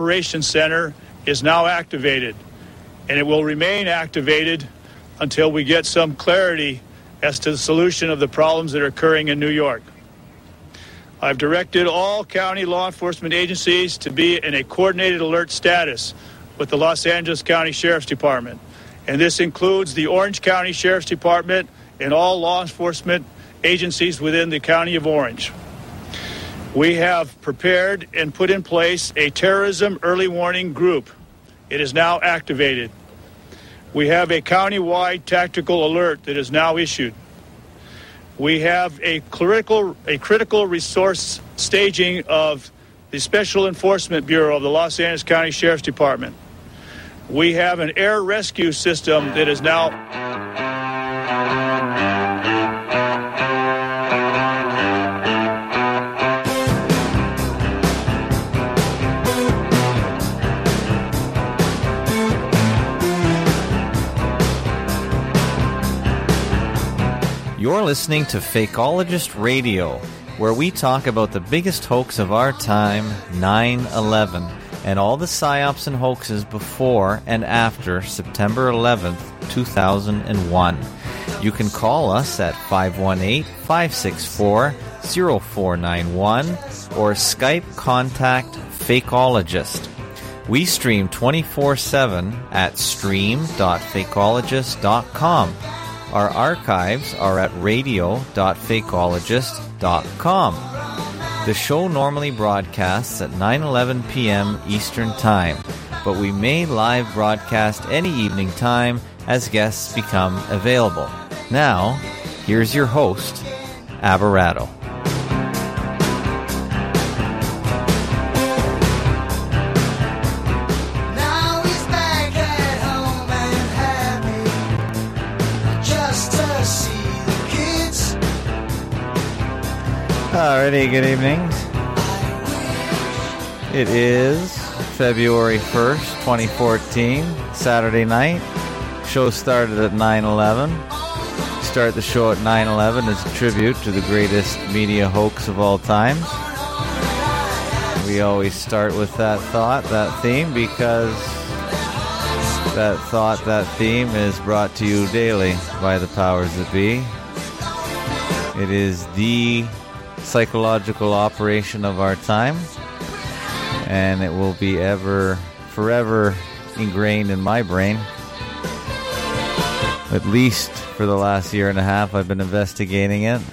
Operations Center is now activated, and it will remain activated until we get some clarity as to the solution of the problems that are occurring in New York. I've directed all county law enforcement agencies to be in a coordinated alert status with the Los Angeles County Sheriff's Department, and this includes the Orange County Sheriff's Department and all law enforcement agencies within the County of Orange. We have prepared and put in place a terrorism early warning group. It is now activated. We have a county-wide tactical alert that is now issued. We have a critical resource staging of the Special Enforcement Bureau of the Los Angeles County Sheriff's Department. We have an air rescue system that is now... You're listening to Fakeologist Radio, where we talk about the biggest hoax of our time, 9/11, and all the psyops and hoaxes before and after September 11th, 2001. You can call us at 518-564-0491 or Skype contact Fakeologist. We stream 24/7 at stream.fakeologist.com. Our archives are at radio.fakeologist.com. The show normally broadcasts at 9:11 p.m. Eastern Time, but we may live broadcast any evening time as guests become available. Now, here's your host, Aberrato. Alrighty, good evening. It is February 1st, 2014, Saturday night. Show started at 9/11. Start the show at 9/11 as a tribute to the greatest media hoax of all time. We always start with that thought, that theme, because that thought, that theme is brought to you daily by the powers that be. It is the psychological operation of our time, and it will be forever ingrained in my brain. At least for the last year and a half, I've been investigating it.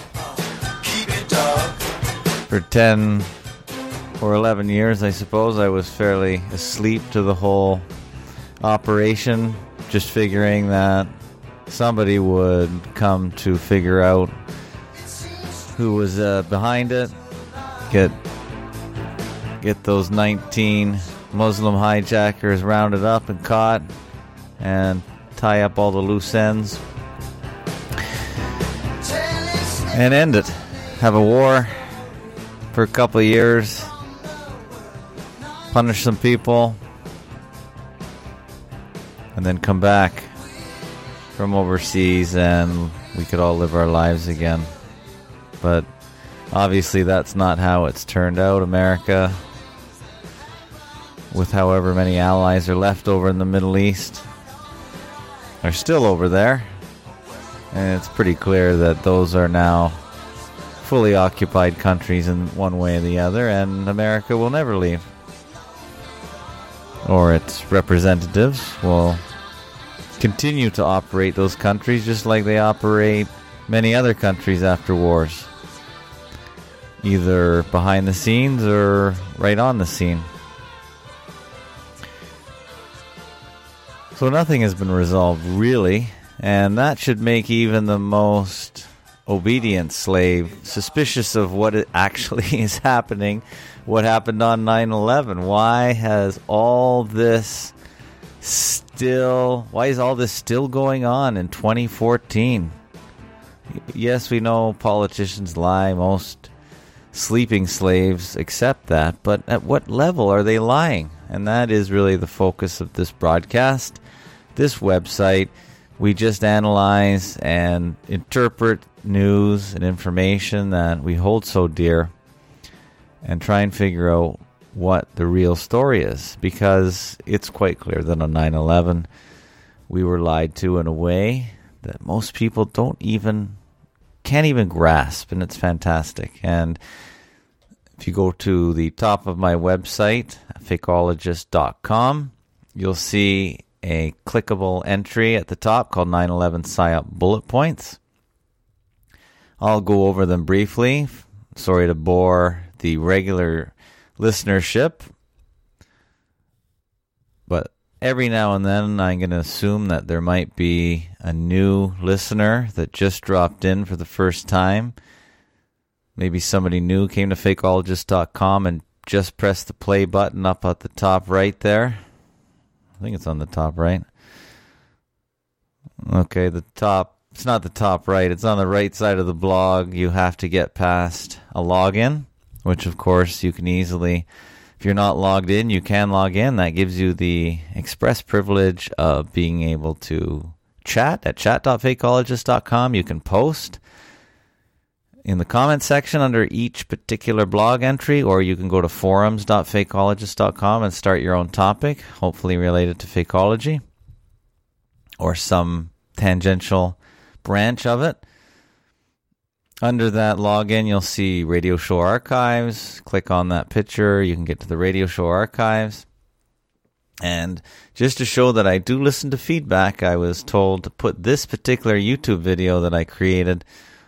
For 10 or 11 years, I suppose, I was fairly asleep to the whole operation, just figuring that somebody would come to figure out who was behind it, get those 19 Muslim hijackers rounded up and caught, and tie up all the loose ends, and end it. Have a war for a couple of years, punish some people, and then come back from overseas and we could all live our lives again. But obviously that's not how it's turned out. America, with however many allies are left over in the Middle East, are still over there. And it's pretty clear that those are now fully occupied countries in one way or the other, and America will never leave. Or its representatives will continue to operate those countries just like they operate many other countries after wars. Either behind the scenes or right on the scene. So nothing has been resolved, really, and that should make even the most obedient slave suspicious of what actually is happening, what happened on 9/11. Why is all this still going on in 2014? Yes, we know politicians lie, most sleeping slaves accept that, but at what level are they lying? And that is really the focus of this broadcast, this website. We just analyze and interpret news and information that we hold so dear and try and figure out what the real story is, because it's quite clear that on 9/11 we were lied to in a way that most people can't even grasp, and it's fantastic. And if you go to the top of my website, fakeologist.com, you'll see a clickable entry at the top called 9/11 PSYOP Bullet Points. I'll go over them briefly. Sorry to bore the regular listenership, but every now and then I'm going to assume that there might be a new listener that just dropped in for the first time. Maybe somebody new came to fakeologist.com and just pressed the play button up at the top right there. I think it's on the top right. Okay, it's not the top right. It's on the right side of the blog. You have to get past a login, which of course you can easily, if you're not logged in, you can log in. That gives you the express privilege of being able to chat at chat.fakeologist.com. You can post in the comment section under each particular blog entry, or you can go to forums.fakeologist.com and start your own topic, hopefully related to fakeology or some tangential branch of it. Under that login, you'll see radio show archives. Click on that picture. You can get to the radio show archives. And just to show that I do listen to feedback, I was told to put this particular YouTube video that I created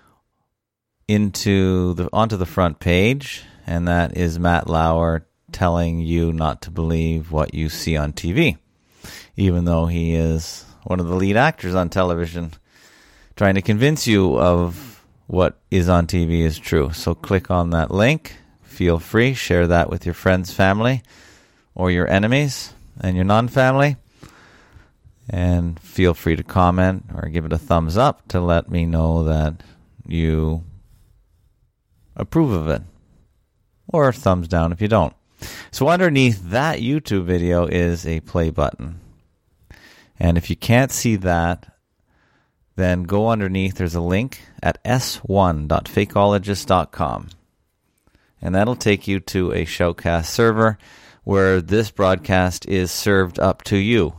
onto the front page, and that is Matt Lauer telling you not to believe what you see on TV, even though he is one of the lead actors on television, trying to convince you of what is on TV is true. So click on that link. Feel free, share that with your friends, family, or your enemies and your non-family. And feel free to comment or give it a thumbs up to let me know that you approve of it, or a thumbs down if you don't. So underneath that YouTube video is a play button. And if you can't see that, then go underneath. There's a link at s1.fakeologist.com. And that'll take you to a Shoutcast server where this broadcast is served up to you.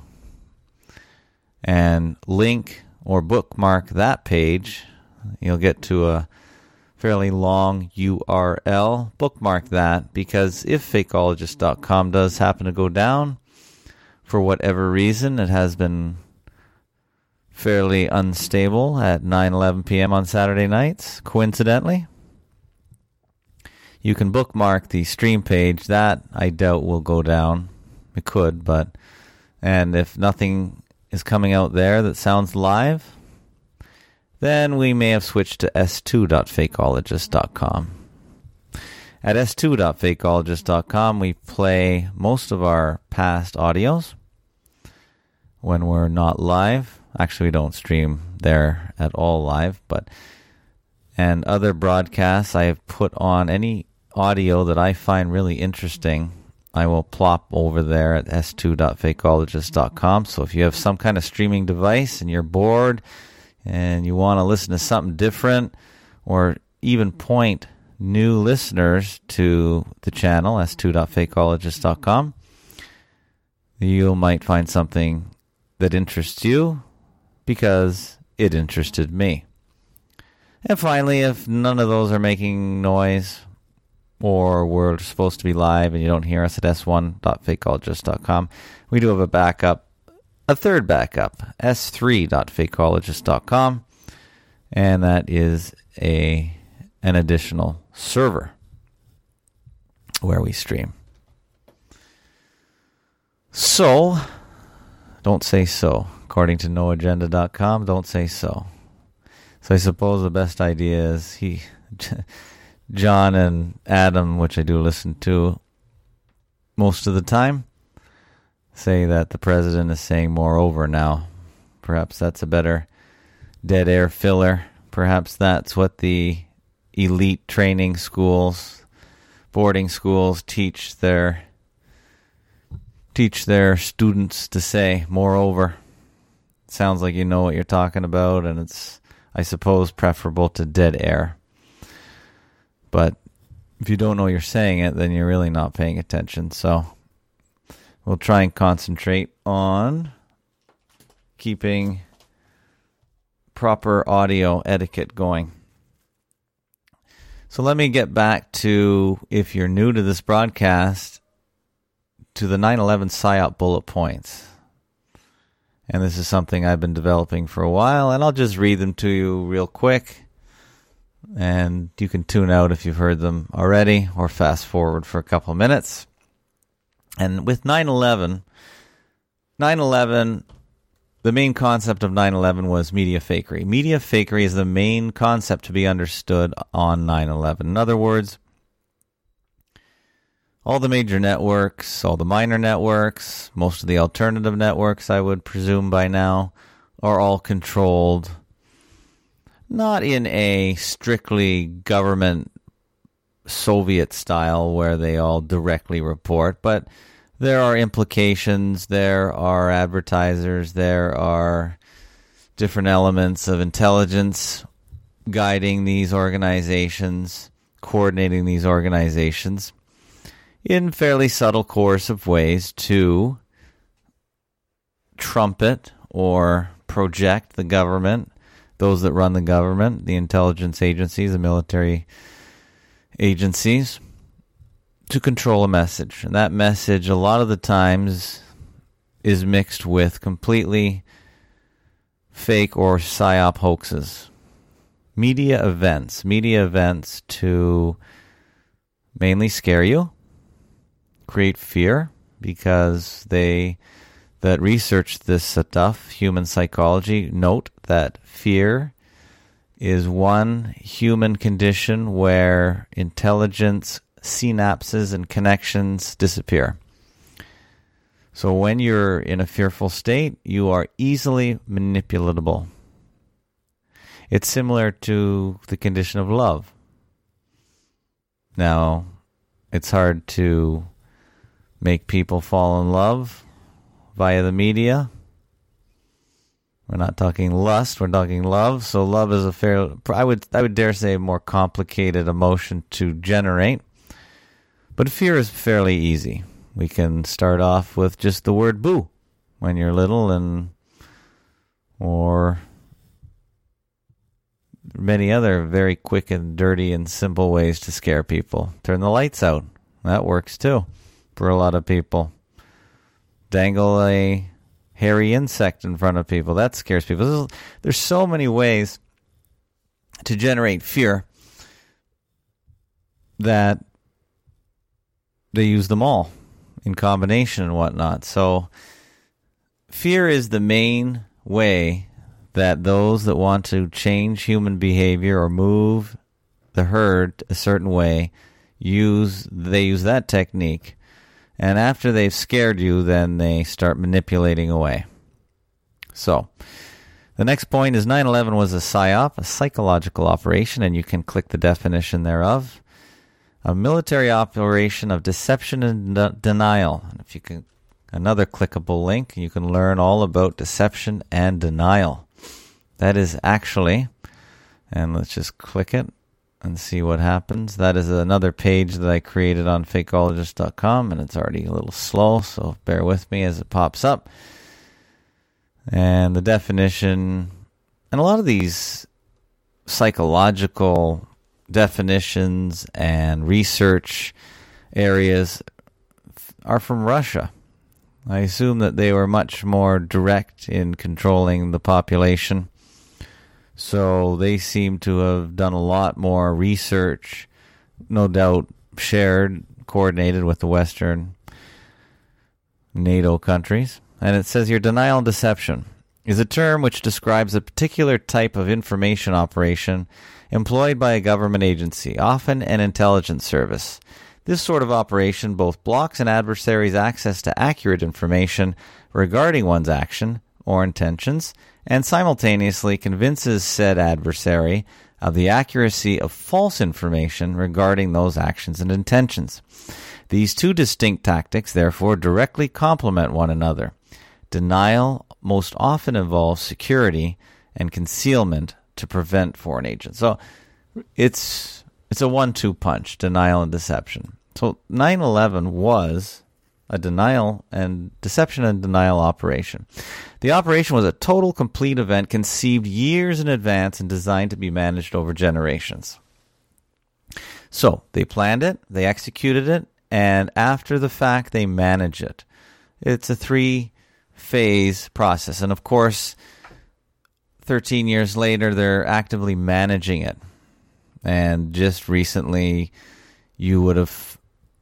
And link or bookmark that page. You'll get to a fairly long URL. Bookmark that, because if fakeologist.com does happen to go down, for whatever reason, it has been fairly unstable at 9:11 p.m. on Saturday nights, coincidentally. You can bookmark the stream page. That I doubt will go down. It could, and if nothing is coming out there that sounds live, then we may have switched to s2.fakeologist.com. At s2.fakeologist.com, we play most of our past audios when we're not live. Actually, we don't stream there at all live, and other broadcasts, I have put on any audio that I find really interesting. I will plop over there at s2.fakeologist.com. So if you have some kind of streaming device and you're bored and you want to listen to something different, or even point new listeners to the channel, s2.fakeologist.com, you might find something that interests you because it interested me. And finally, if none of those are making noise, or we're supposed to be live and you don't hear us at s1.fakeologist.com, we do have a backup, a third backup, s3.fakeologist.com, and that is an additional server where we stream. So, don't say so. According to noagenda.com, don't say so. So I suppose the best idea is John and Adam, which I do listen to most of the time, say that the president is saying moreover now. Perhaps that's a better dead air filler. Perhaps that's what the elite training schools, boarding schools teach their students to say. Moreover, sounds like you know what you're talking about, and it's, I suppose, preferable to dead air. But if you don't know you're saying it, then you're really not paying attention. So we'll try and concentrate on keeping proper audio etiquette going. So let me get back to, if you're new to this broadcast, to the 9/11 PSYOP bullet points. And this is something I've been developing for a while, and I'll just read them to you real quick. And you can tune out if you've heard them already, or fast forward for a couple of minutes. And with 9/11, the main concept of 9/11 was media fakery. Media fakery is the main concept to be understood on 9/11. In other words, all the major networks, all the minor networks, most of the alternative networks, I would presume by now, are all controlled, not in a strictly government Soviet style where they all directly report, but there are implications, there are advertisers, there are different elements of intelligence guiding these organizations, coordinating these organizations in fairly subtle, coercive ways to trumpet or project the government, those that run the government, the intelligence agencies, the military agencies, to control a message. And that message, a lot of the times, is mixed with completely fake or PSYOP hoaxes. Media events to mainly scare you, create fear, because they that research this stuff, human psychology, note that fear is one human condition where intelligence, synapses, and connections disappear. So when you're in a fearful state, you are easily manipulatable. It's similar to the condition of love. Now, it's hard to make people fall in love via the media. We're not talking lust, we're talking love. So love is I would dare say, a more complicated emotion to generate. But fear is fairly easy. We can start off with just the word boo when you're little, or many other very quick and dirty and simple ways to scare people. Turn the lights out. That works too for a lot of people. Dangle a hairy insect in front of people. That scares people. There's so many ways to generate fear that they use them all in combination and whatnot. So fear is the main way that those that want to change human behavior or move the herd a certain way use that technique. And after they've scared you, then they start manipulating away. So the next point is 9/11 was a PSYOP, a psychological operation, and you can click the definition thereof. A military operation of deception and denial. And if you can, another clickable link, you can learn all about deception and denial. That is actually, and let's just click it and see what happens. That is another page that I created on fakeologist.com, and it's already a little slow, so bear with me as it pops up. And the definition, and a lot of these psychological definitions and research areas are from Russia. I assume that they were much more direct in controlling the population. So they seem to have done a lot more research, no doubt shared, coordinated with the Western NATO countries. And it says here, denial and deception is a term which describes a particular type of information operation employed by a government agency, often an intelligence service. This sort of operation both blocks an adversary's access to accurate information regarding one's action or intentions, and simultaneously convinces said adversary of the accuracy of false information regarding those actions and intentions. These two distinct tactics, therefore, directly complement one another. Denial most often involves security and concealment to prevent foreign agents. So it's It's a 1-2 punch, denial and deception. So 9/11 was a denial and deception and denial operation. The operation was a total, complete event conceived years in advance and designed to be managed over generations. So they planned it, they executed it, and after the fact, they manage it. It's a 3-phase process. And of course, 13 years later, they're actively managing it. And just recently, you would have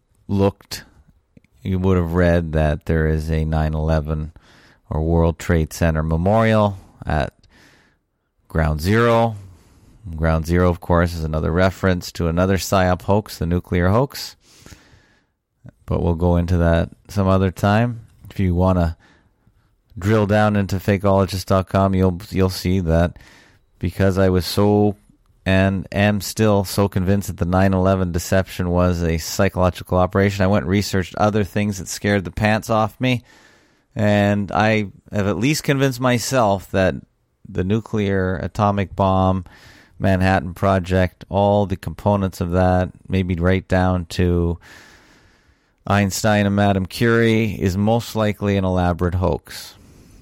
read that there is a 9/11 or World Trade Center memorial at Ground Zero. Ground Zero, of course, is another reference to another PSYOP hoax, the nuclear hoax. But we'll go into that some other time. If you want to drill down into fakeologist.com, you'll see that because I was so and am still so convinced that the 9/11 deception was a psychological operation, I went and researched other things that scared the pants off me, and I have at least convinced myself that the nuclear atomic bomb, Manhattan Project, all the components of that, maybe right down to Einstein and Madame Curie, is most likely an elaborate hoax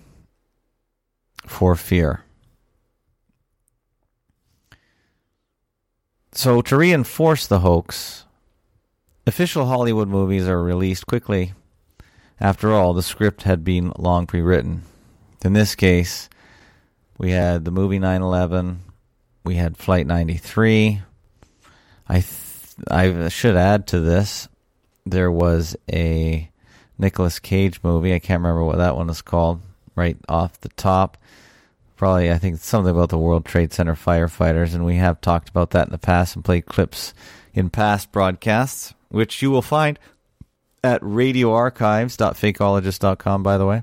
for fear. So to reinforce the hoax, official Hollywood movies are released quickly. After all, the script had been long pre-written. In this case, we had the movie 9/11, we had Flight 93. I should add to this, there was a Nicolas Cage movie, I can't remember what that one was called, right off the top. Probably, I think it's something about the World Trade Center firefighters, and we have talked about that in the past and played clips in past broadcasts, which you will find at radioarchives.fakeologist.com, by the way.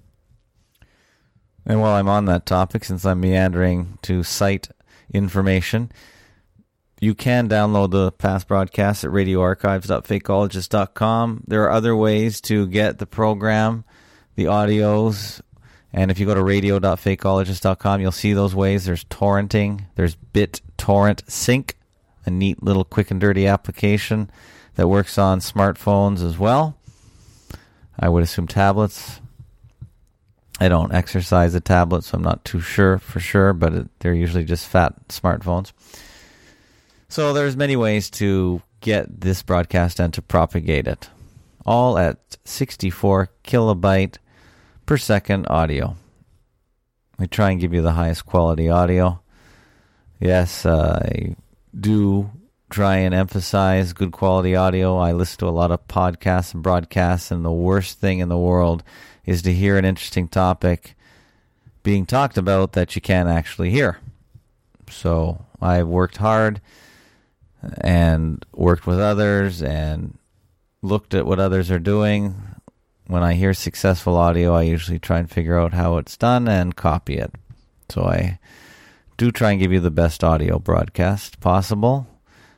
And while I'm on that topic, since I'm meandering to cite information, you can download the past broadcasts at radioarchives.fakeologist.com. There are other ways to get the program, the audios. And if you go to radio.fakeologist.com, you'll see those ways. There's torrenting. There's BitTorrent Sync, a neat little quick and dirty application that works on smartphones as well. I would assume tablets. I don't exercise a tablet, so I'm not too sure for sure, but they're usually just fat smartphones. So there's many ways to get this broadcast and to propagate it, all at 64 kilobyte per second audio. We try and give you the highest quality audio. Yes, I do try and emphasize good quality audio. I listen to a lot of podcasts and broadcasts, and the worst thing in the world is to hear an interesting topic being talked about that you can't actually hear. So I've worked hard and worked with others and looked at what others are doing. When I hear successful audio, I usually try and figure out how it's done and copy it. So I do try and give you the best audio broadcast possible.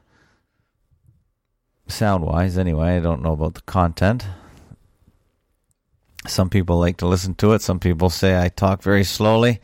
Sound-wise, anyway. I don't know about the content. Some people like to listen to it. Some people say I talk very slowly.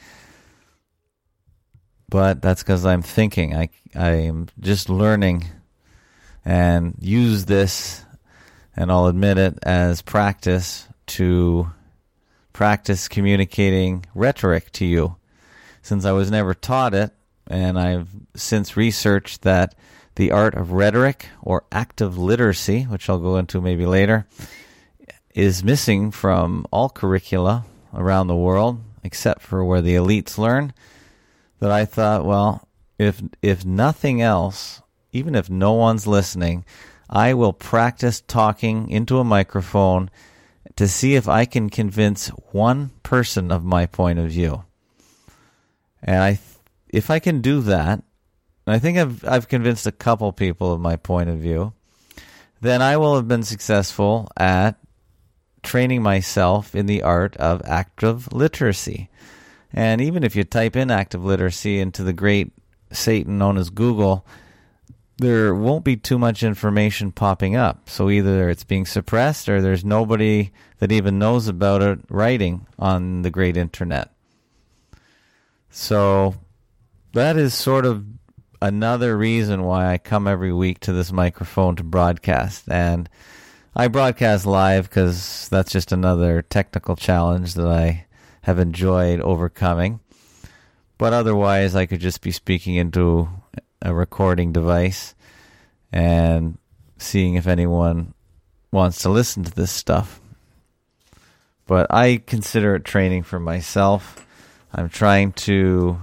But that's because I'm thinking. I am just learning and use this, and I'll admit it, as practice to practice communicating rhetoric to you. Since I was never taught it, and I've since researched that the art of rhetoric, or active literacy, which I'll go into maybe later, is missing from all curricula around the world, except for where the elites learn, that I thought, well, if nothing else, even if no one's listening, I will practice talking into a microphone to see if I can convince one person of my point of view. And if I can do that, and I think I've convinced a couple people of my point of view, then I will have been successful at training myself in the art of active literacy. And even if you type in active literacy into the great Satan known as Google, there won't be too much information popping up. So either it's being suppressed or there's nobody that even knows about it writing on the great internet. So that is sort of another reason why I come every week to this microphone to broadcast. And I broadcast live because that's just another technical challenge that I have enjoyed overcoming. But otherwise, I could just be speaking into a recording device and seeing if anyone wants to listen to this stuff. But I consider it training for myself. I'm trying to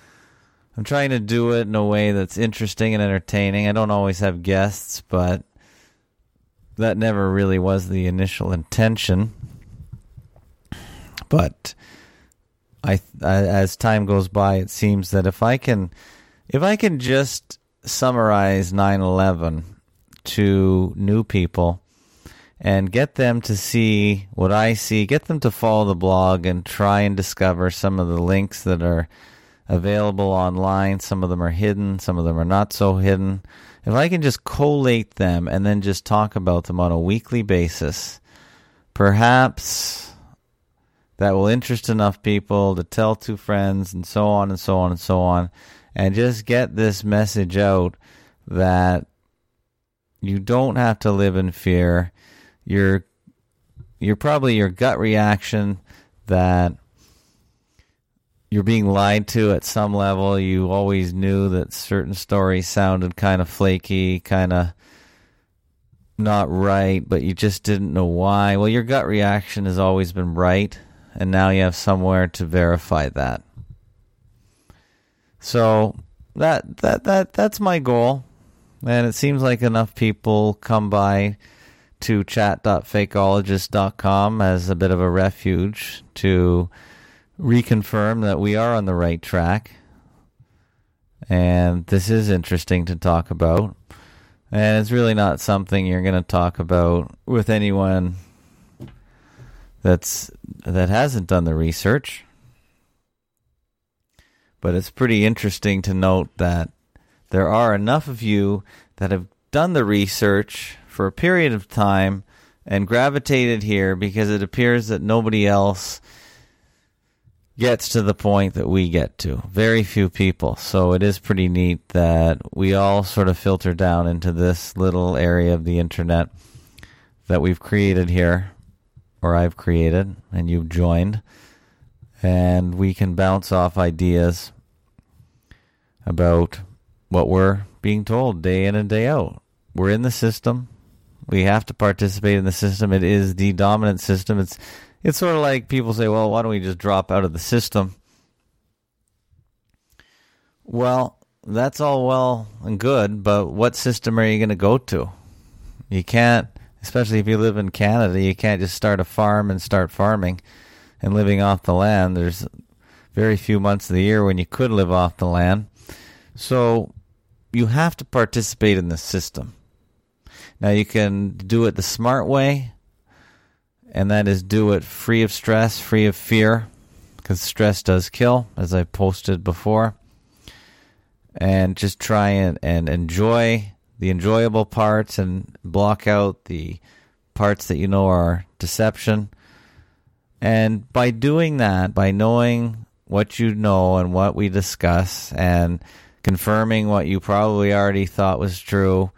do it in a way that's interesting and entertaining. I don't always have guests, but that never really was the initial intention. But as time goes by, it seems that if I can just summarize 9/11 to new people and get them to see what I see, get them to follow the blog and try and discover some of the links that are available online. Some of them are hidden, some of them are not so hidden. If I can just collate them and then just talk about them on a weekly basis, perhaps that will interest enough people to tell 2 friends and so on and so on and so on, and just get this message out that you don't have to live in fear. You're probably your gut reaction that you're being lied to at some level. You always knew that certain stories sounded kind of flaky, kind of not right, but you just didn't know why. Well, your gut reaction has always been right, and now you have somewhere to verify that. So that's my goal, and it seems like enough people come by to chat.fakeologist.com as a bit of a refuge to reconfirm that we are on the right track. And this is interesting to talk about. And it's really not something you're going to talk about with anyone that hasn't done the research. But it's pretty interesting to note that there are enough of you that have done the research for a period of time and gravitated here because it appears that nobody else gets to the point that we get to. Very few people. So it is pretty neat that we all sort of filter down into this little area of the internet that we've created here, or I've created, and you've joined. And we can bounce off ideas about what we're being told day in and day out. We're in the system. We have to participate in the system. It is the dominant system. It's sort of like people say, well, why don't we just drop out of the system? Well, that's all well and good, but what system are you going to go to? You can't, especially if you live in Canada, you can't just start a farm and start farming and living off the land. There's very few months of the year when you could live off the land. So you have to participate in the system. Now, you can do it the smart way, and that is do it free of stress, free of fear, because stress does kill, as I posted before. And just try and enjoy the enjoyable parts and block out the parts that you know are deception. And by doing that, by knowing what you know and what we discuss and confirming what you probably already thought was true,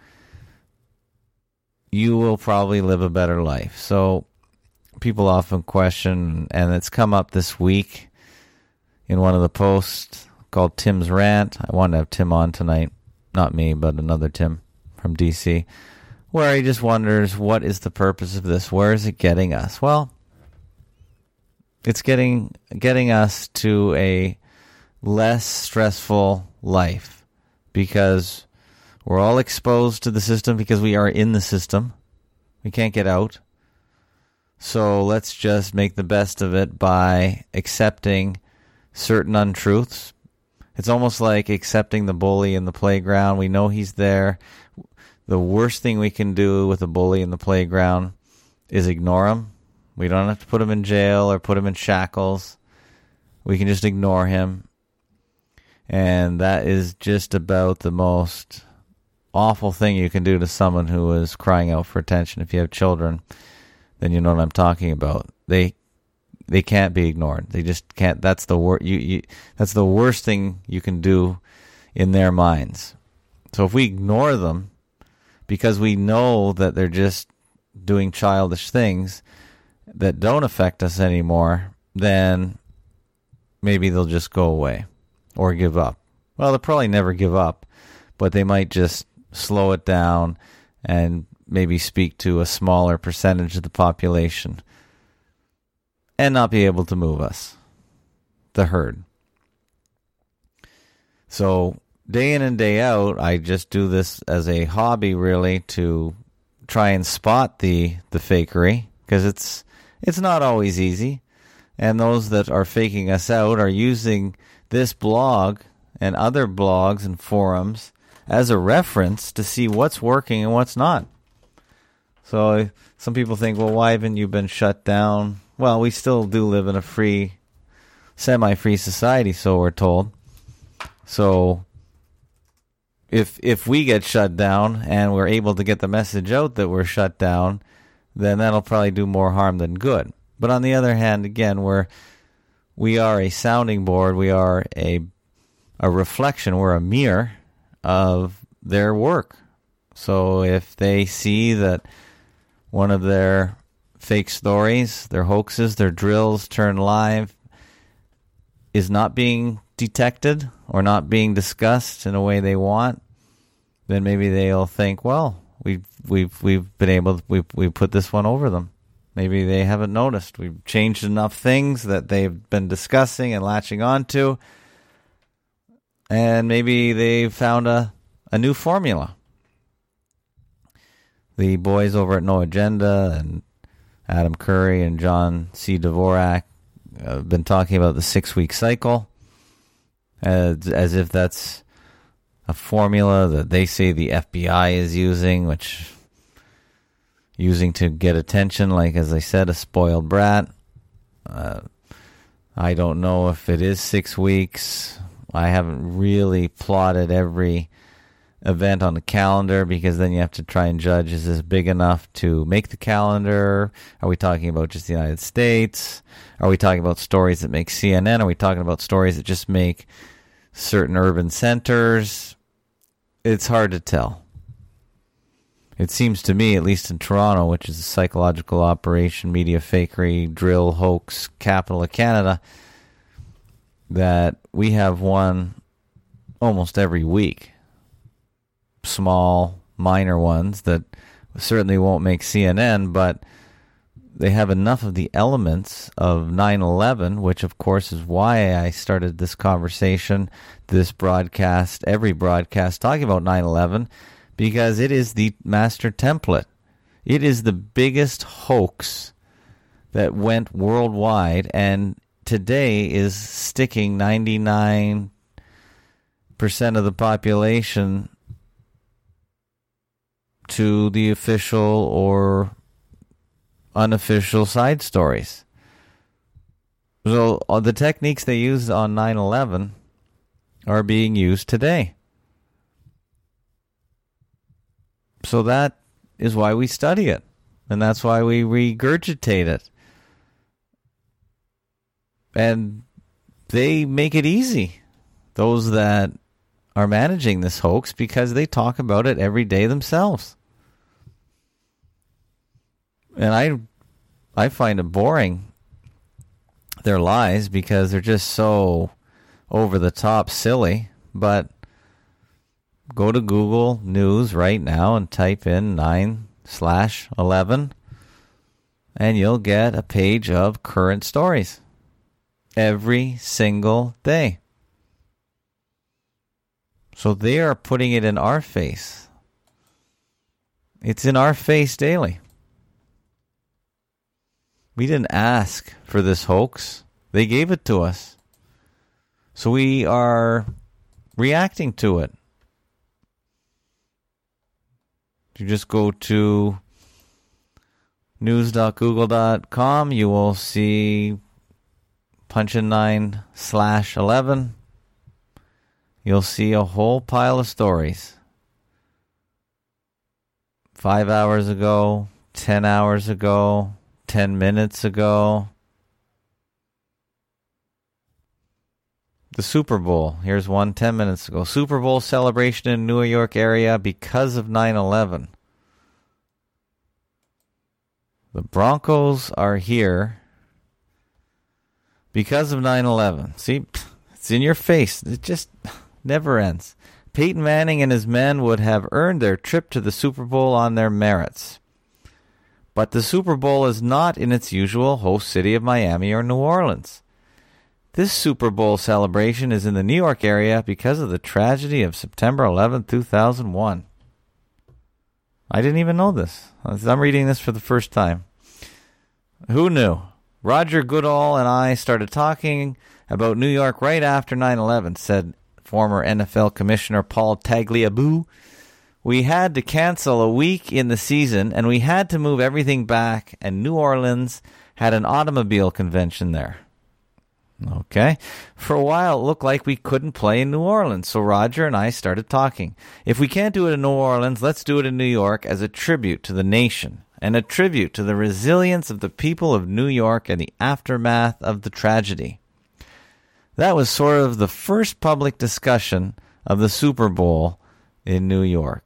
you will probably live a better life. So people often question, and it's come up this week in one of the posts called Tim's Rant. I wanted to have Tim on tonight. Not me, but another Tim from DC, where he just wonders, what is the purpose of this? Where is it getting us? Well, it's getting us to a less stressful life because we're all exposed to the system because we are in the system. We can't get out. So let's just make the best of it by accepting certain untruths. It's almost like accepting the bully in the playground. We know he's there. The worst thing we can do with a bully in the playground is ignore him. We don't have to put him in jail or put him in shackles. We can just ignore him. And that is just about the most awful thing you can do to someone who is crying out for attention. If you have children, then you know what I'm talking about. They can't be ignored. They just can't. That's the that's the worst thing you can do in their minds. So if we ignore them because we know that they're just doing childish things that don't affect us anymore, then maybe they'll just go away or give up. Well, they'll probably never give up, but they might just slow it down and maybe speak to a smaller percentage of the population and not be able to move us, the herd. So day in and day out, I just do this as a hobby, really, to try and spot the fakery, because it's not always easy. And those that are faking us out are using this blog and other blogs and forums as a reference to see what's working and what's not. So some people think, well, why haven't you been shut down? Well, we still do live in a free, semi-free society, so we're told. So if we get shut down and we're able to get the message out that we're shut down, then that'll probably do more harm than good. But on the other hand, again, we are a sounding board. We are a reflection. We're a mirror of their work. So if they see that one of their fake stories, their hoaxes, their drills turned live is not being detected or not being discussed in a way they want, then maybe they'll think, well, we've put this one over them. Maybe they haven't noticed. We've changed enough things that they've been discussing and latching onto, and maybe they've found a new formula. The boys over at No Agenda and Adam Curry and John C. Dvorak have been talking about the 6-week cycle as if that's a formula that they say the FBI is using to get attention, like, as I said, a spoiled brat. I don't know if it is 6 weeks. I haven't really plotted every event on the calendar, because then you have to try and judge, is this big enough to make the calendar? Are we talking about just the United States? Are we talking about stories that make CNN? Are we talking about stories that just make certain urban centers? It's hard to tell. It seems to me, at least in Toronto, which is a psychological operation, media fakery, drill, hoax, capital of Canada, that we have one almost every week. Small, minor ones that certainly won't make CNN, but they have enough of the elements of 9/11, which of course is why I started this conversation, this broadcast, every broadcast talking about 9/11, because it is the master template. It is the biggest hoax that went worldwide, and today is sticking 99% of the population to the official or unofficial side stories. So the techniques they used on 9/11 are being used today. So that is why we study it, and that's why we regurgitate it. And they make it easy, those that are managing this hoax, because they talk about it every day themselves. And I find it boring, their lies, because they're just so over the top silly. But go to Google News right now and type in 9/11, and you'll get a page of current stories every single day. So they are putting it in our face. It's in our face daily. We didn't ask for this hoax. They gave it to us. So we are reacting to it. If you just go to news.google.com, you will see punch in 9/11. You'll see a whole pile of stories. 5 hours ago, 10 hours ago, 10 minutes ago. The Super Bowl. Here's one 10 minutes ago. Super Bowl celebration in New York area because of 9/11. The Broncos are here because of 9/11. See, it's in your face. It just never ends. Peyton Manning and his men would have earned their trip to the Super Bowl on their merits. But the Super Bowl is not in its usual host city of Miami or New Orleans. This Super Bowl celebration is in the New York area because of the tragedy of September 11, 2001. I didn't even know this. I'm reading this for the first time. Who knew? Roger Goodall and I started talking about New York right after 9/11, said former NFL Commissioner Paul Tagliabue. We had to cancel a week in the season, and we had to move everything back, and New Orleans had an automobile convention there. Okay. For a while, it looked like we couldn't play in New Orleans, so Roger and I started talking. If we can't do it in New Orleans, let's do it in New York as a tribute to the nation and a tribute to the resilience of the people of New York and the aftermath of the tragedy. That was sort of the first public discussion of the Super Bowl in New York.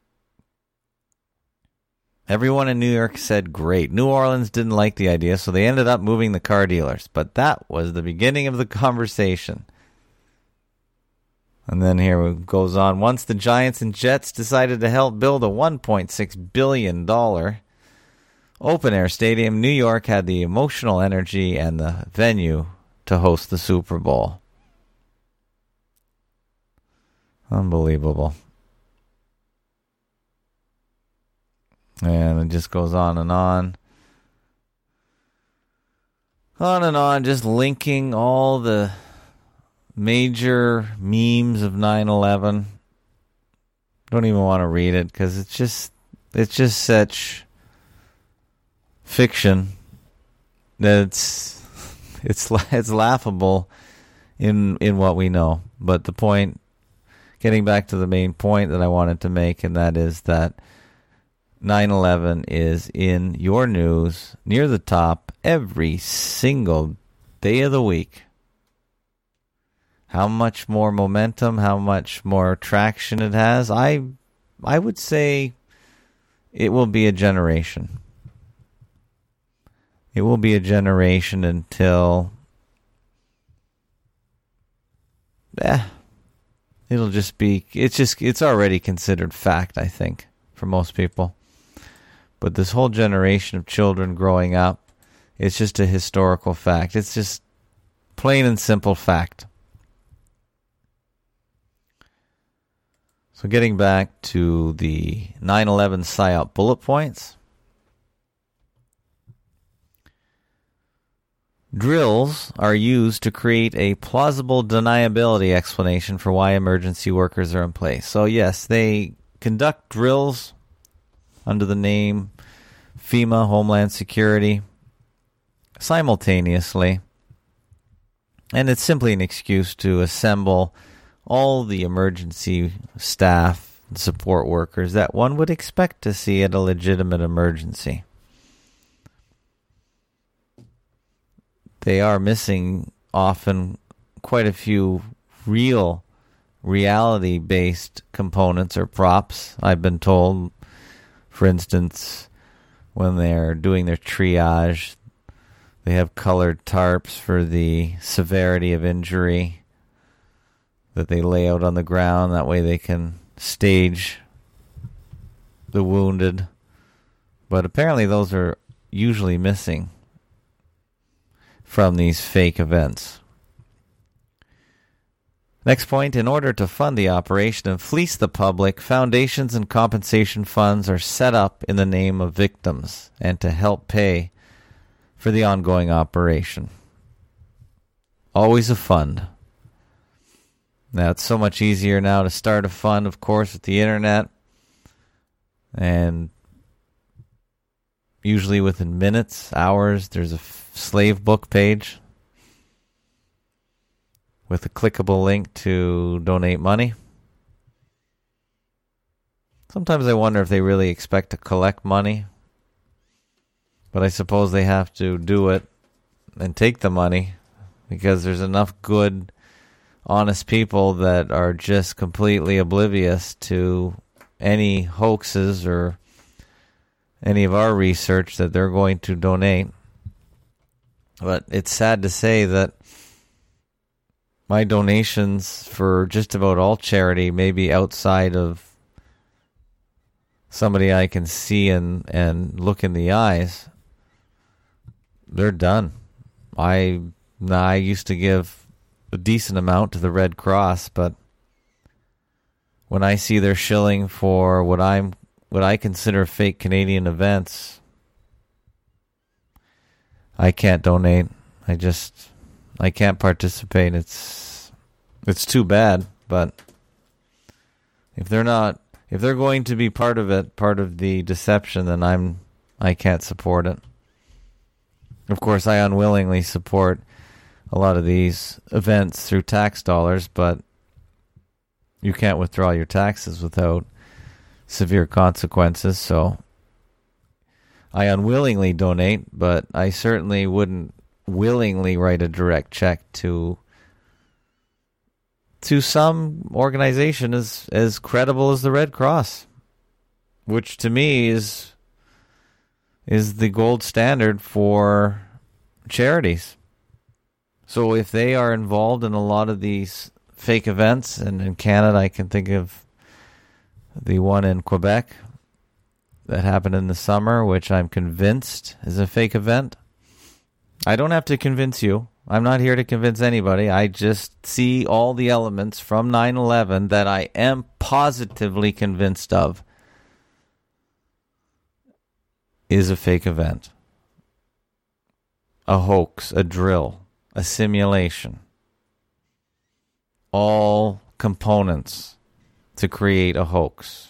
Everyone in New York said great. New Orleans didn't like the idea, so they ended up moving the car dealers. But that was the beginning of the conversation. And then here it goes on. Once the Giants and Jets decided to help build a $1.6 billion open-air stadium, New York had the emotional energy and the venue to host the Super Bowl. Unbelievable. And it just goes on and on. On and on, just linking all the major memes of 9/11. Don't even want to read it because it's just such fiction that it's laughable in what we know. But the point, getting back to the main point that I wanted to make, and that is that 9/11 is in your news near the top every single day of the week. How much more momentum, how much more traction it has, I would say it will be a generation. It will be a generation until it's already considered fact, I think, for most people. But this whole generation of children growing up, it's just a historical fact. It's just plain and simple fact. So getting back to the 9/11 PSYOP bullet points. Drills are used to create a plausible deniability explanation for why emergency workers are in place. So yes, they conduct drills under the name FEMA, Homeland Security, simultaneously. And it's simply an excuse to assemble all the emergency staff and support workers that one would expect to see at a legitimate emergency. They are missing often quite a few reality-based components or props, I've been told. For instance, when they're doing their triage, they have colored tarps for the severity of injury that they lay out on the ground. That way they can stage the wounded. But apparently those are usually missing from these fake events. Next point, in order to fund the operation and fleece the public, foundations and compensation funds are set up in the name of victims and to help pay for the ongoing operation. Always a fund. Now, it's so much easier now to start a fund, of course, with the internet. And usually within minutes, hours, there's a slave book page with a clickable link to donate money. Sometimes I wonder if they really expect to collect money, but I suppose they have to do it and take the money because there's enough good honest people that are just completely oblivious to any hoaxes or any of our research that they're going to donate. But it's sad to say that my donations for just about all charity, maybe outside of somebody I can see and look in the eyes, they're done. I used to give a decent amount to the Red Cross, but when I see their shilling for what I consider fake Canadian events, I can't donate. I can't participate. It's too bad, but if they're going to be part of it, part of the deception, then I can't support it. Of course, I unwillingly support a lot of these events through tax dollars, but you can't withdraw your taxes without severe consequences, so I unwillingly donate, but I certainly wouldn't willingly write a direct check to some organization as credible as the Red Cross, which to me is the gold standard for charities. So if they are involved in a lot of these fake events, and in Canada I can think of the one in Quebec that happened in the summer, which I'm convinced is a fake event. I don't have to convince you. I'm not here to convince anybody. I just see all the elements from 9/11 that I am positively convinced of is a fake event. A hoax, a drill, a simulation. All components to create a hoax.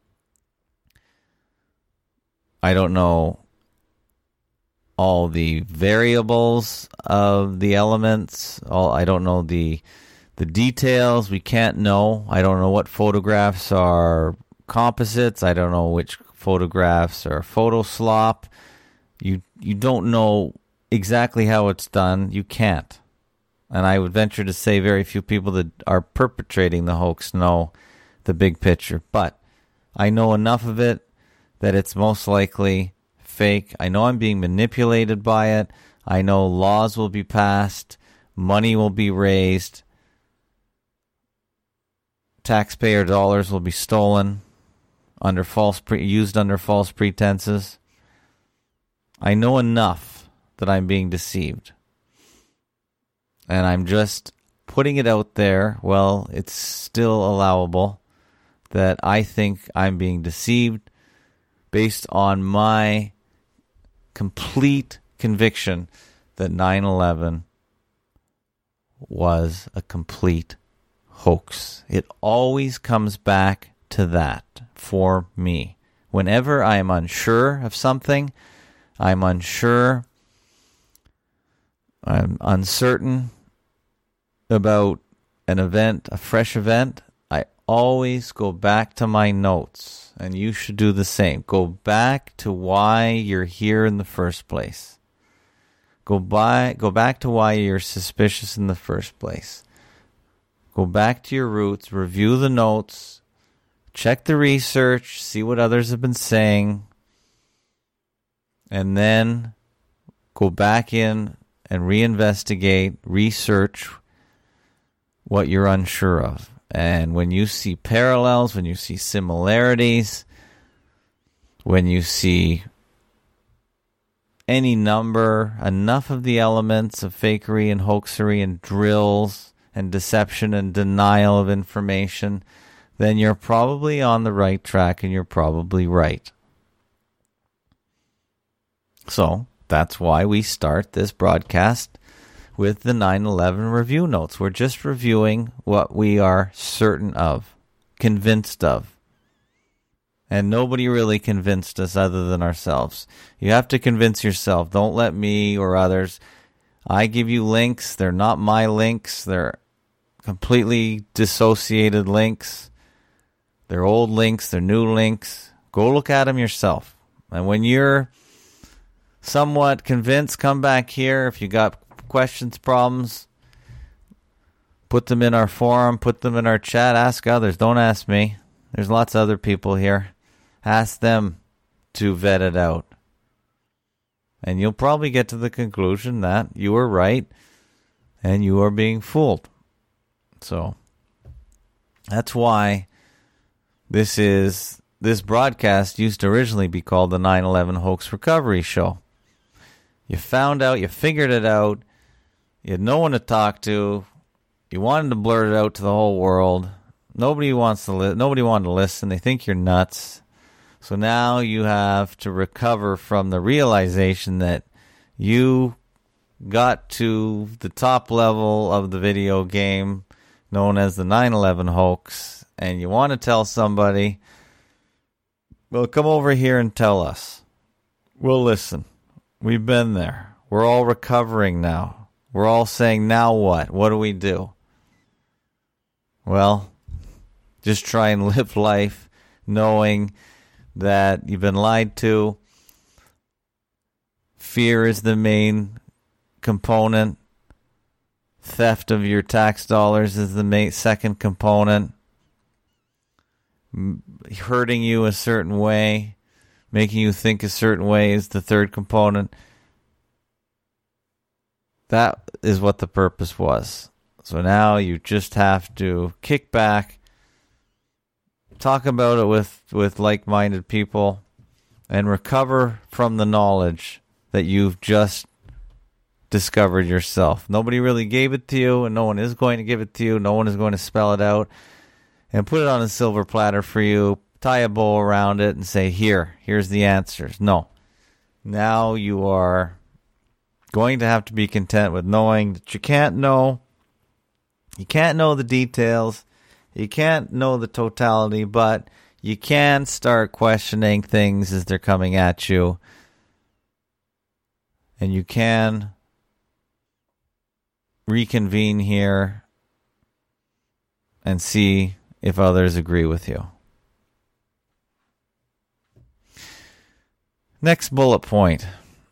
I don't know all the variables of the elements. I don't know the details. We can't know. I don't know what photographs are composites. I don't know which photographs are photo slop. You don't know exactly how it's done. You can't. And I would venture to say very few people that are perpetrating the hoax know the big picture. But I know enough of it that it's most likely fake. I know I'm being manipulated by it. I know laws will be passed. Money will be raised. Taxpayer dollars will be stolen used under false pretenses. I know enough that I'm being deceived. And I'm just putting it out there, well, it's still allowable, that I think I'm being deceived based on my complete conviction that 9/11 was a complete hoax. It always comes back to that for me. Whenever I am unsure of something, I'm uncertain about an event, a fresh event, I always go back to my notes, and you should do the same. Go back to why you're here in the first place. Go back to why you're suspicious in the first place. Go back to your roots, review the notes, check the research, see what others have been saying, and then go back in and reinvestigate, research what you're unsure of. And when you see parallels, when you see similarities, when you see any number, enough of the elements of fakery and hoaxery and drills and deception and denial of information, then you're probably on the right track and you're probably right. So that's why we start this broadcast with the 9/11 review notes. We're just reviewing what we are certain of, convinced of. And nobody really convinced us other than ourselves. You have to convince yourself. Don't let me or others. I give you links. They're not my links. They're completely dissociated links. They're old links. They're new links. Go look at them yourself. And when you're somewhat convinced, come back here. If you got questions, problems, Put them in our forum, put them in our chat, ask others. Don't ask me. There's lots of other people here. Ask them to vet it out. And you'll probably get to the conclusion that you were right and you are being fooled. So that's why this broadcast used to originally be called the 9/11 Hoax Recovery Show. You found out, you figured it out, you had no one to talk to, you wanted to blurt it out to the whole world. Nobody wanted to listen. They think you're nuts. So now you have to recover from the realization that you got to the top level of the video game known as the 9/11 hoax, and you want to tell somebody, well, come over here and tell us. We'll listen. We've been there. We're all recovering now. We're all saying, now what? What do we do? Well, just try and live life knowing that you've been lied to. Fear is the main component. Theft of your tax dollars is the second component. Hurting you a certain way, making you think a certain way is the third component. That is what the purpose was. So now you just have to kick back, talk about it with like-minded people, and recover from the knowledge that you've just discovered yourself. Nobody really gave it to you, and no one is going to give it to you. No one is going to spell it out and put it on a silver platter for you, tie a bow around it, and say, here's the answers. No. Now you are going to have to be content with knowing that you can't know the details, you can't know the totality, but you can start questioning things as they're coming at you, and you can reconvene here and see if others agree with you. Next bullet point.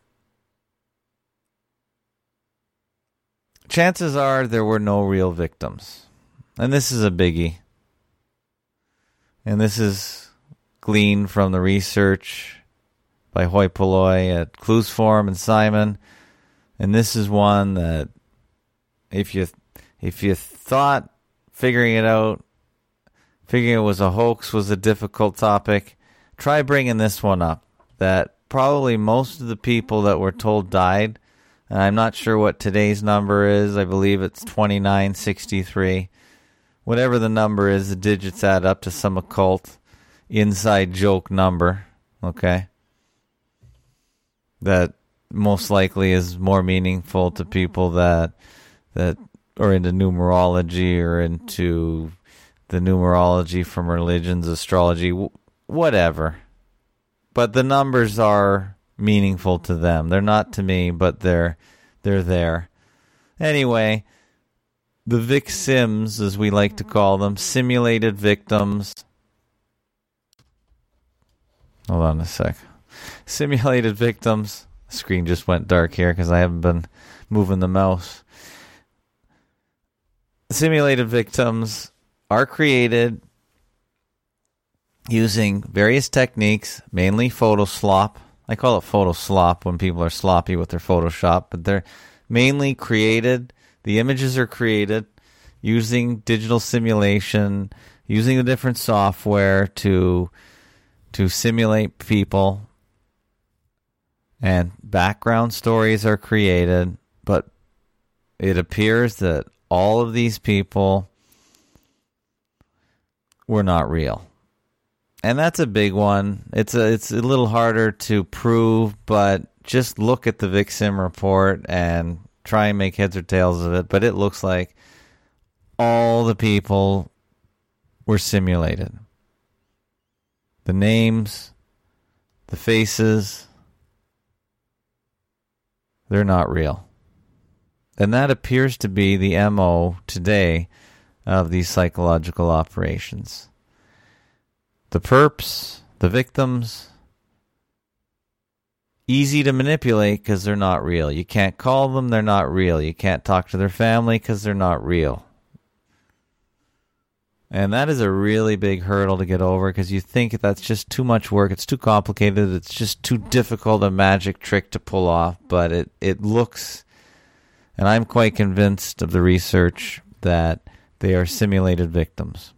Chances are there were no real victims. And this is a biggie. And this is gleaned from the research by Hoi Polloi at Clues Forum and Simon. And this is one that if you thought figuring it was a hoax was a difficult topic, try bringing this one up. That probably most of the people that were told died. And I'm not sure what today's number is. I believe it's 2963. Whatever the number is, the digits add up to some occult inside joke number. Okay? That most likely is more meaningful to people that are into numerology or into the numerology from religions, astrology, whatever. But the numbers are meaningful to them. They're not to me, but they're there. Anyway, the VicSims, as we like to call them, simulated victims. Hold on a sec. Simulated victims. The screen just went dark here because I haven't been moving the mouse. Simulated victims are created using various techniques, mainly Photoslop. I call it Photoslop when people are sloppy with their Photoshop, but they're mainly created. The images are created using digital simulation, using the different software to simulate people, and background stories are created, but it appears that all of these people were not real. And that's a big one. It's a little harder to prove, but just look at the VicSim report and try and make heads or tails of it. But it looks like all the people were simulated. The names, the faces, they're not real. And that appears to be the MO today of these psychological operations. The perps, the victims, easy to manipulate because they're not real. You can't call them, they're not real. You can't talk to their family because they're not real. And that is a really big hurdle to get over because you think that's just too much work. It's too complicated. It's just too difficult a magic trick to pull off. But it looks, and I'm quite convinced of the research, that they are simulated victims.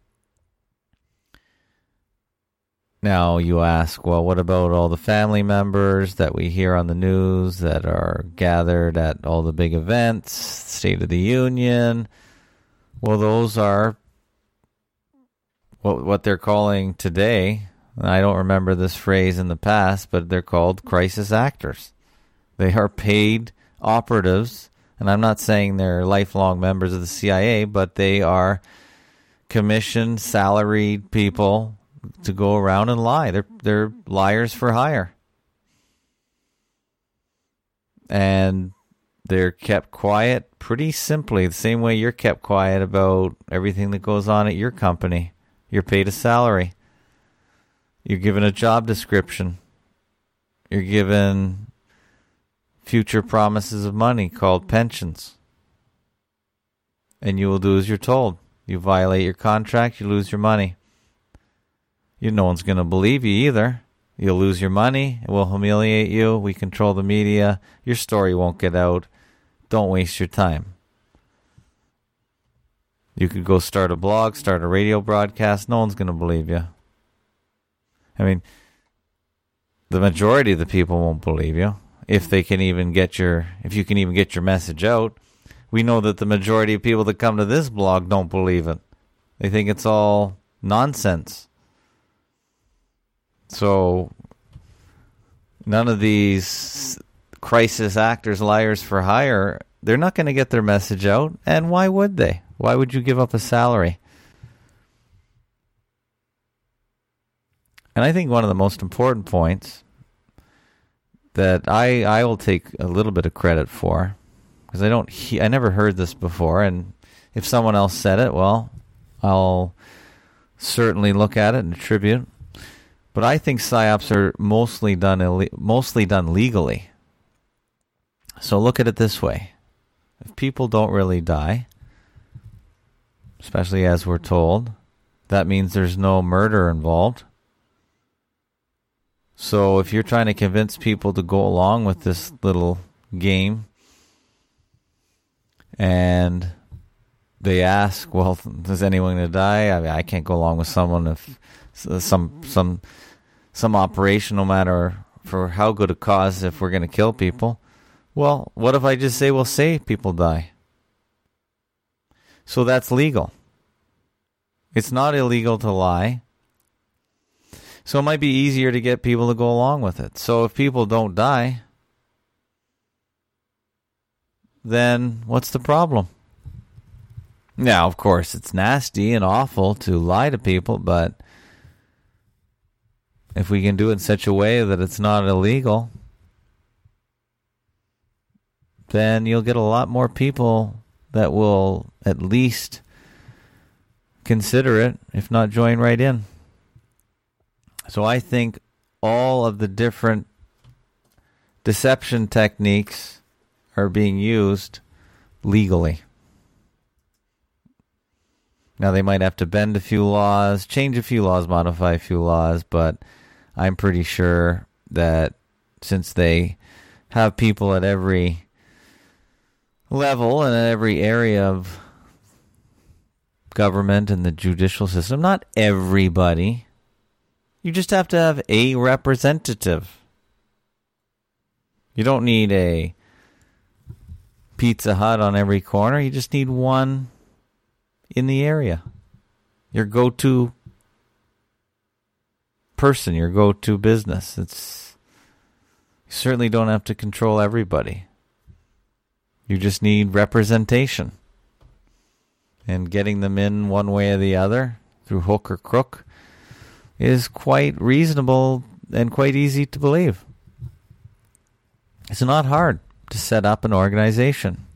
Now you ask, well, what about all the family members that we hear on the news that are gathered at all the big events, State of the Union? Well, those are what they're calling today. I don't remember this phrase in the past, but they're called crisis actors. They are paid operatives, and I'm not saying they're lifelong members of the CIA, but they are commissioned, salaried people to go around and lie. They're liars for hire. And they're kept quiet pretty simply, the same way you're kept quiet about everything that goes on at your company. You're paid a salary. You're given a job description. You're given future promises of money called pensions. And you will do as you're told. You violate your contract, you lose your money. No one's going to believe you either. You'll lose your money. It will humiliate you. We control the media. Your story won't get out. Don't waste your time. You could go start a blog, start a radio broadcast. No one's going to believe you. I mean, the majority of the people won't believe you if you can even get your message out. We know that the majority of people that come to this blog don't believe it. They think it's all nonsense. So none of these crisis actors, liars for hire, they're not going to get their message out. And why would they? Why would you give up a salary? And I think one of the most important points that I will take a little bit of credit for, because I never heard this before, and if someone else said it, well, I'll certainly look at it and attribute. But I think PSYOPs are mostly done legally. So look at it this way. If people don't really die, especially as we're told, that means there's no murder involved. So if you're trying to convince people to go along with this little game and they ask, well, is anyone going to die? I mean, I can't go along with someone if some operation, no matter for how good a cause, if we're going to kill people. Well, what if I just say, well, say people die? So that's legal. It's not illegal to lie. So it might be easier to get people to go along with it. So if people don't die, then what's the problem? Now, of course, it's nasty and awful to lie to people, but if we can do it in such a way that it's not illegal, then you'll get a lot more people that will at least consider it, if not join right in. So I think all of the different deception techniques are being used legally. Now, they might have to bend a few laws, change a few laws, modify a few laws, but I'm pretty sure that since they have people at every level and at every area of government and the judicial system, not everybody. You just have to have a representative. You don't need a Pizza Hut on every corner. You just need one in the area. Your go-to person, your go-to business. You certainly don't have to control everybody. You just need representation. And getting them in one way or the other, through hook or crook, is quite reasonable and quite easy to believe. It's not hard to set up an organization.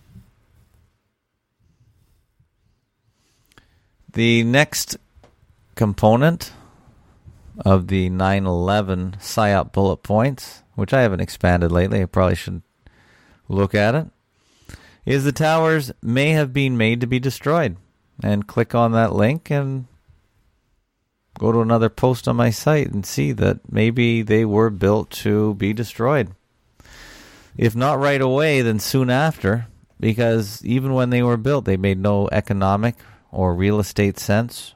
The next component of the 9/11 PSYOP bullet points, which I haven't expanded lately, I probably should look at it, is the towers may have been made to be destroyed. and click on that link and go to another post on my site and see that maybe they were built to be destroyed. If not right away, then soon after, because even when they were built, they made no economic or real estate sense.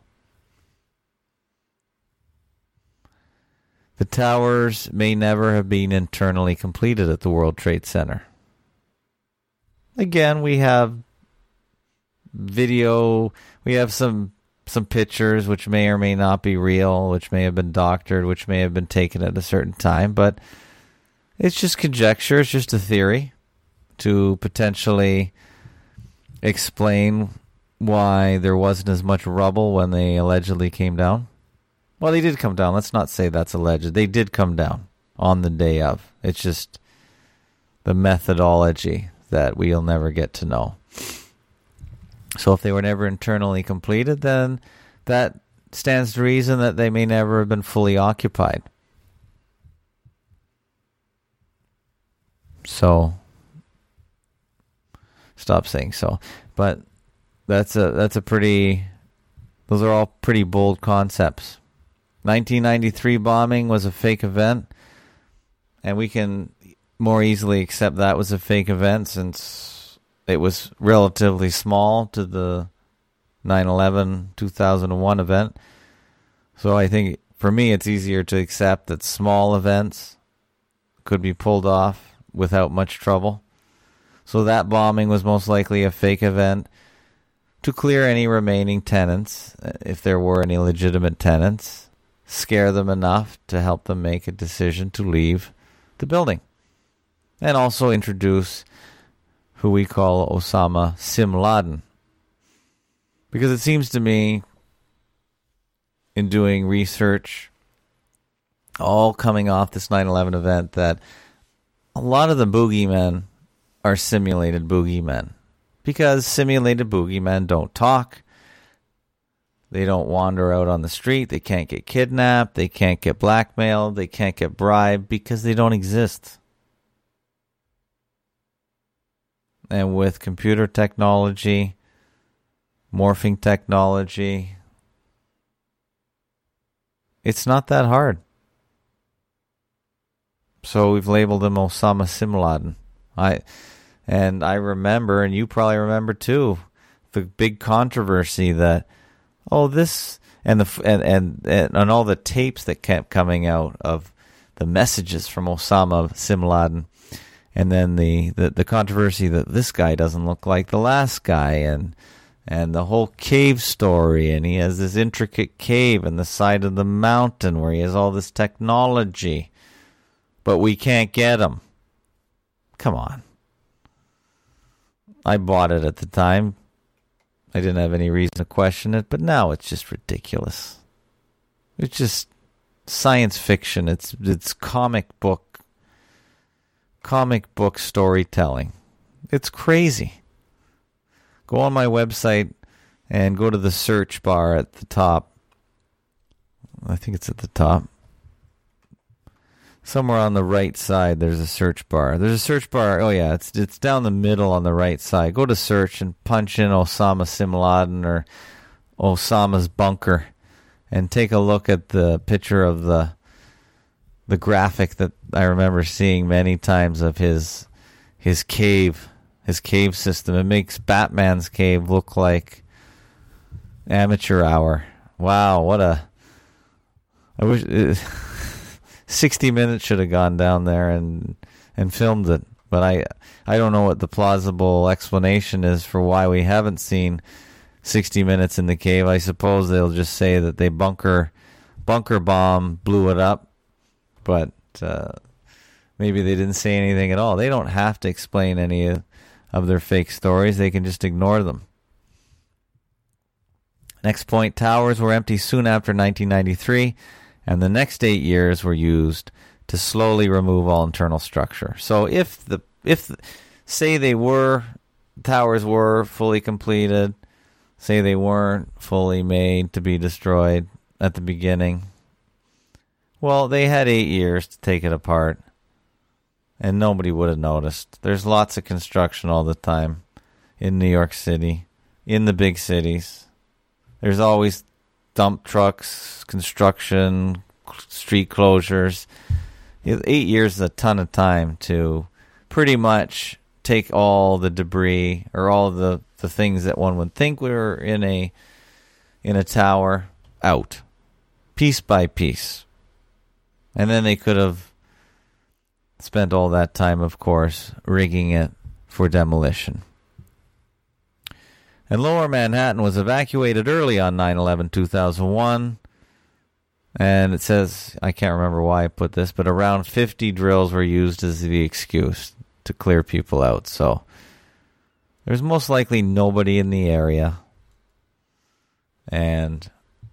The towers may never have been internally completed at the World Trade Center. Again, we have video, we have some pictures which may or may not be real, which may have been doctored, which may have been taken at a certain time, but it's just conjecture, it's just a theory to potentially explain why there wasn't as much rubble when they allegedly came down. Well, they did come down. Let's not say that's alleged. They did come down on the day of. It's just the methodology that we'll never get to know. So if they were never internally completed, then that stands to reason that they may never have been fully occupied. So, stop saying so. But that's a pretty, those are all pretty bold concepts. 1993 bombing was a fake event, and we can more easily accept that was a fake event since it was relatively small to the 9/11 2001 event. So I think for me it's easier to accept that small events could be pulled off without much trouble. So that bombing was most likely a fake event to clear any remaining tenants, if there were any legitimate tenants, scare them enough to help them make a decision to leave the building. And also introduce who we call Osama Sim Laden. Because it seems to me, in doing research, all coming off this 9/11 event, that a lot of the boogeymen are simulated boogeymen. Because simulated boogeymen don't talk. They don't wander out on the street. They can't get kidnapped. They can't get blackmailed. They can't get bribed because they don't exist. And with computer technology, morphing technology, it's not that hard. So we've labeled him Osama Sim Laden. I remember, and you probably remember too, the big controversy that this and all the tapes that kept coming out of the messages from Osama Sim Laden, and then the controversy that this guy doesn't look like the last guy, and the whole cave story, and he has this intricate cave in the side of the mountain where he has all this technology, but we can't get him. Come on. I bought it at the time. I didn't have any reason to question it, but now it's just ridiculous. It's just science fiction. It's comic book storytelling. It's crazy. Go on my website and go to the search bar at the top. I think it's at the top. Somewhere on the right side, there's a search bar. There's a search bar. Oh, yeah, it's down the middle on the right side. Go to search and punch in Osama Sim Laden or Osama's bunker and take a look at the picture of the graphic that I remember seeing many times of his cave system. It makes Batman's cave look like amateur hour. Wow, I wish 60 Minutes should have gone down there and filmed it. But I don't know what the plausible explanation is for why we haven't seen 60 Minutes in the cave. I suppose they'll just say that they bunker bomb blew it up. But maybe they didn't say anything at all. They don't have to explain any of their fake stories. They can just ignore them. Next point, towers were empty soon after 1993. And the next 8 years were used to slowly remove all internal structure. So if say towers were fully completed, say they weren't fully made to be destroyed at the beginning, well, they had 8 years to take it apart, and nobody would have noticed. There's lots of construction all the time in New York City, in the big cities. There's always dump trucks, construction, street closures. 8 years is a ton of time to pretty much take all the debris or all the things that one would think were in a tower out, piece by piece. And then they could have spent all that time, of course, rigging it for demolition. And Lower Manhattan was evacuated early on 9/11/2001. And it says, I can't remember why I put this, but around 50 drills were used as the excuse to clear people out. So there's most likely nobody in the area. And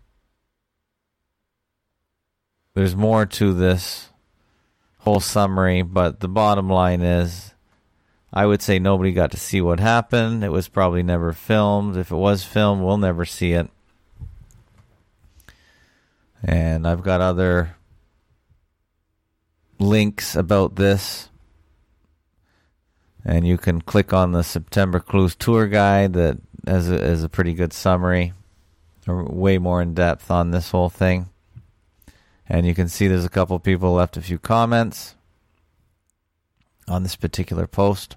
there's more to this whole summary, but the bottom line is, I would say nobody got to see what happened. It was probably never filmed. If it was filmed, we'll never see it. And I've got other links about this. And you can click on the September Clues tour guide that has a pretty good summary, or way more in depth on this whole thing. And you can see there's a couple people left a few comments on this particular post.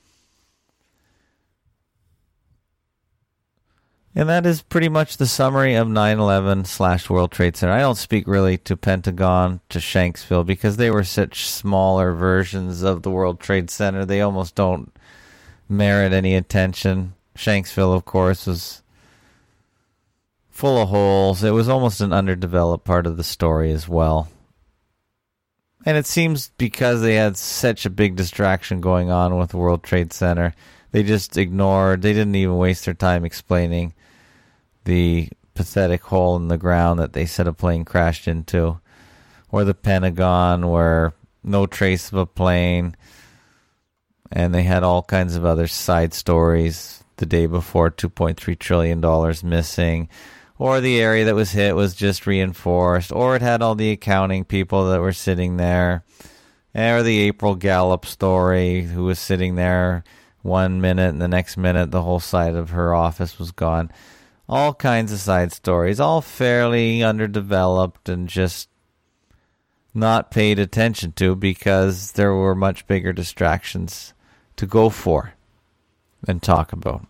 And that is pretty much the summary of 9/11/World Trade Center. I don't speak really to Pentagon, to Shanksville, because they were such smaller versions of the World Trade Center. They almost don't merit any attention. Shanksville, of course, was full of holes. It was almost an underdeveloped part of the story as well. And it seems because they had such a big distraction going on with the World Trade Center, they just ignored, they didn't even waste their time explaining the pathetic hole in the ground that they said a plane crashed into, or the Pentagon where no trace of a plane, and they had all kinds of other side stories the day before, $2.3 trillion missing, or the area that was hit was just reinforced, or it had all the accounting people that were sitting there, or the April Gallup story, who was sitting there 1 minute and the next minute the whole side of her office was gone. All kinds of side stories, all fairly underdeveloped and just not paid attention to because there were much bigger distractions to go for and talk about.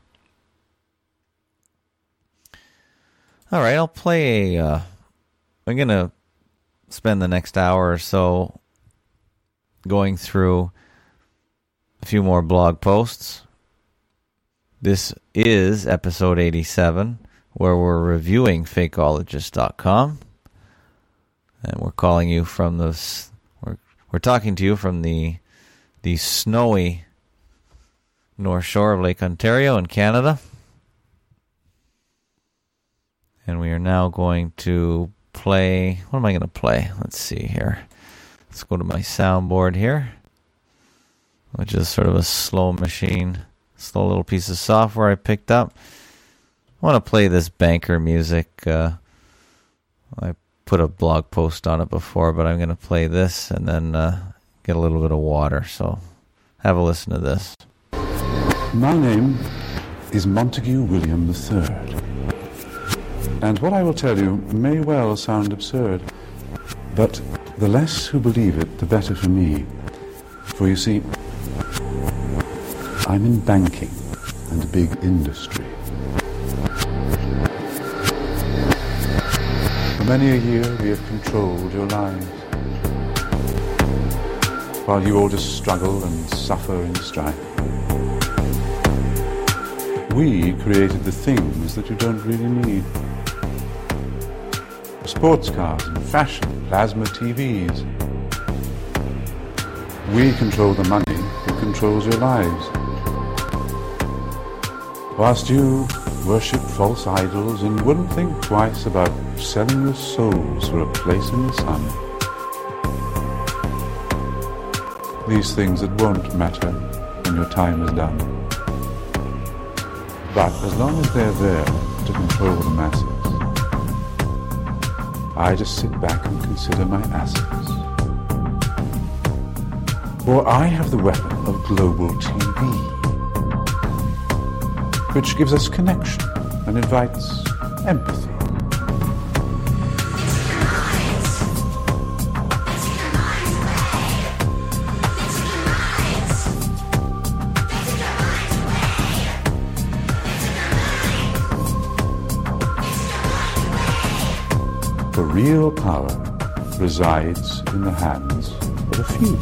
All right, I'll play I'm going to spend the next hour or so going through a few more blog posts. This is episode 87, where we're reviewing Fakeologist.com. And we're calling you from we're talking to you from the snowy North Shore of Lake Ontario in Canada. And we are now going to play, what am I going to play? Let's see here. Let's go to my soundboard here, which is sort of a slow machine, slow little piece of software I picked up. I want to play this banker music. I put a blog post on it before, but I'm going to play this and then get a little bit of water. So have a listen to this. My name is Montague William III. And what I will tell you may well sound absurd, but the less who believe it, the better for me. For you see, I'm in banking and big industry. For many a year we have controlled your lives, while you all just struggle and suffer in strife. We created the things that you don't really need. Sports cars and fashion, plasma TVs. We control the money that controls your lives. Whilst you worship false idols and wouldn't think twice about selling your souls for a place in the sun. These things that won't matter when your time is done. But as long as they're there to control the masses, I just sit back and consider my assets. For I have the weapon of global TV, which gives us connection and invites empathy. For real power resides in the hands of a few.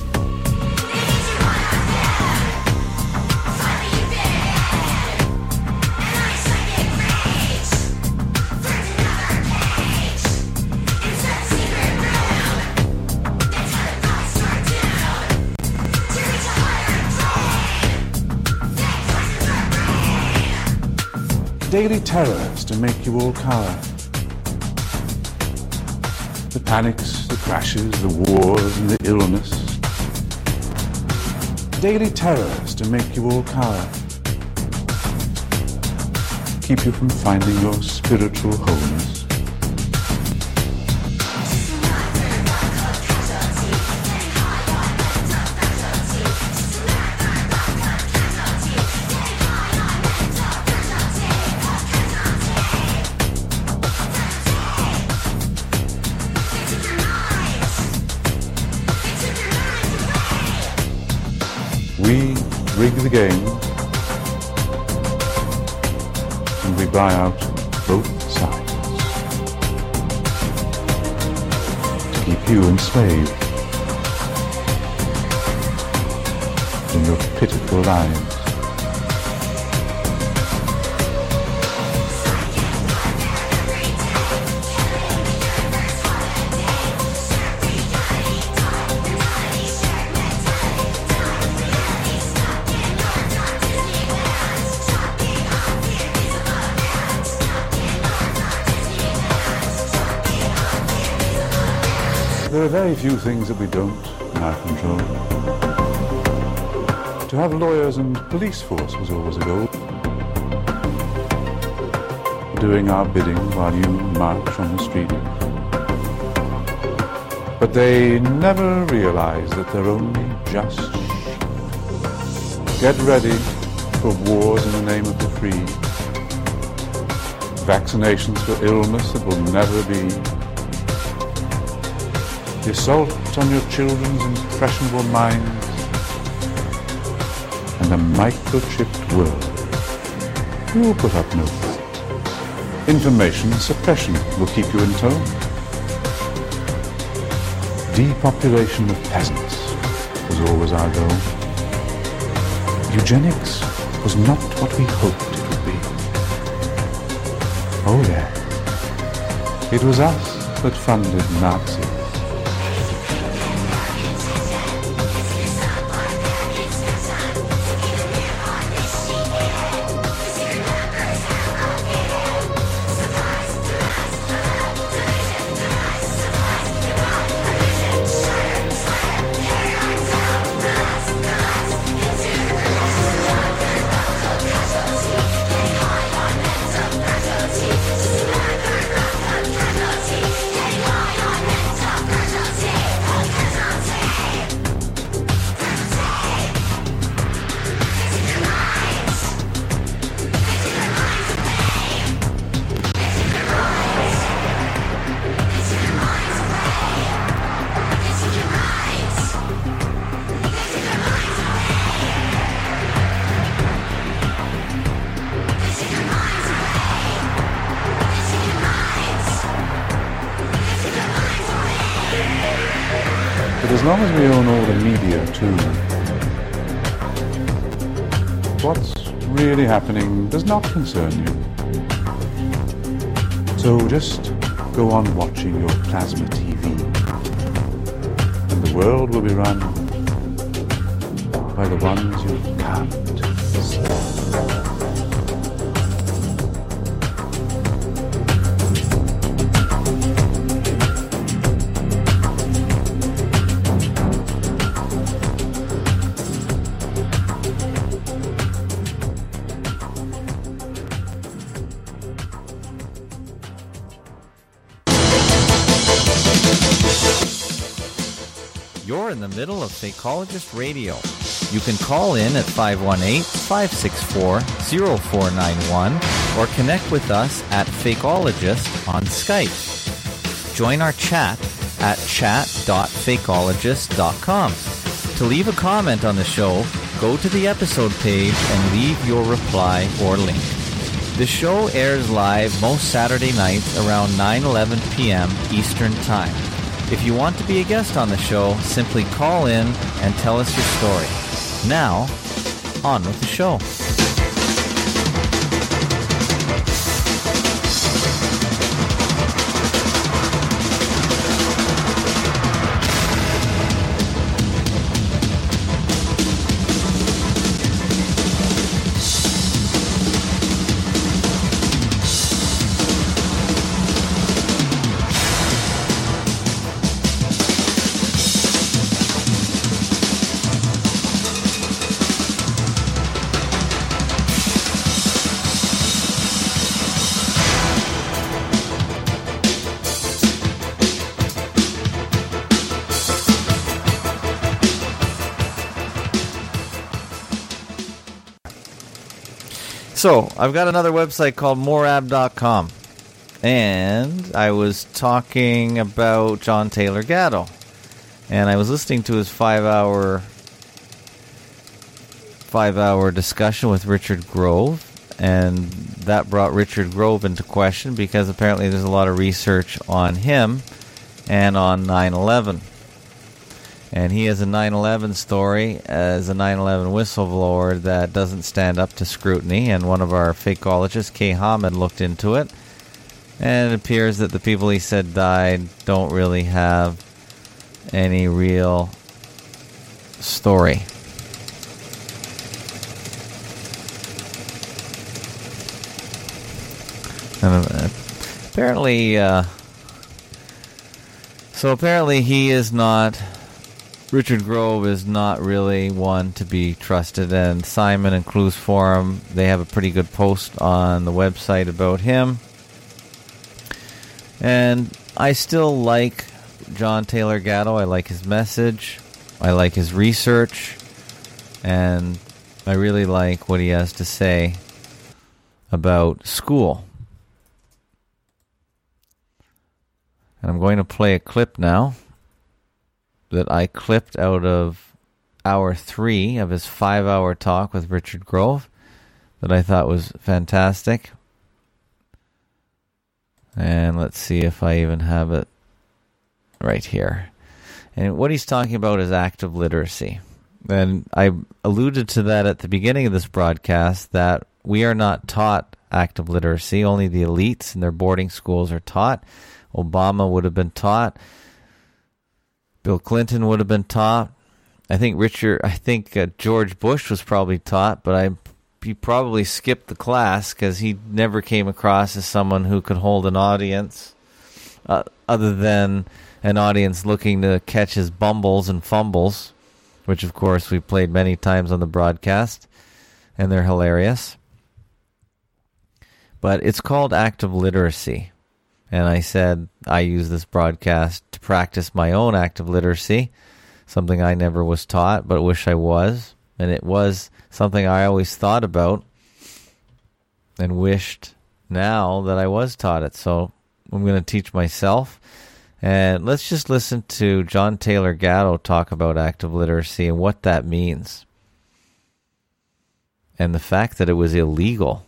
Daily terrors to make you all cower. The panics, the crashes, the wars and the illness. Daily terrors to make you all cower. Keep you from finding your spiritual wholeness. We rig the game and we buy out both sides to keep you enslaved in your pitiful lives. There are very few things that we don't in our control. To have lawyers and police force was always a goal. Doing our bidding while you march on the street. But they never realize that they're only just Get ready for wars in the name of the free. Vaccinations for illness that will never be. The assault on your children's impressionable minds, and a microchipped world. You will put up no fight. Information suppression will keep you in tow. Depopulation of peasants was always our goal. Eugenics was not what we hoped it would be. Oh yeah, it was us that funded Nazis. But as long as we own all the media too, what's really happening does not concern you. So just go on watching your plasma TV, and the world will be run by the ones you can't see. You're in the middle of Fakeologist Radio. You can call in at 518-564-0491 or connect with us at Fakeologist on Skype. Join our chat at chat.fakeologist.com. To leave a comment on the show, go to the episode page and leave your reply or link. The show airs live most Saturday nights around 9:11 p.m. Eastern Time. If you want to be a guest on the show, simply call in and tell us your story. Now, on with the show. So, I've got another website called morab.com, and I was talking about John Taylor Gatto, and I was listening to his five-hour discussion with Richard Grove, and that brought Richard Grove into question because apparently there's a lot of research on him and on 9/11. And he has a 9/11 story as a 9/11 whistleblower that doesn't stand up to scrutiny. And one of our fakeologists, Kay Hammond, looked into it. And it appears that the people he said died don't really have any real story. And apparently he is not... Richard Grove is not really one to be trusted, and Simon and Clues Forum, they have a pretty good post on the website about him. And I still like John Taylor Gatto. I like his message. I like his research. And I really like what he has to say about school. And I'm going to play a clip now that I clipped out of hour 3 of his 5-hour talk with Richard Grove that I thought was fantastic. And let's see if I even have it right here. And what he's talking about is active literacy. And I alluded to that at the beginning of this broadcast, that we are not taught active literacy. Only the elites in their boarding schools are taught. Obama would have been taught. Bill Clinton would have been taught. I think George Bush was probably taught, but he probably skipped the class because he never came across as someone who could hold an audience, other than an audience looking to catch his bumbles and fumbles, which of course we played many times on the broadcast, and they're hilarious. But it's called active literacy. And I said I use this broadcast to practice my own active literacy, something I never was taught, but wish I was. And it was something I always thought about and wished now that I was taught it. So I'm going to teach myself. And let's just listen to John Taylor Gatto talk about active literacy and what that means. And the fact that it was illegal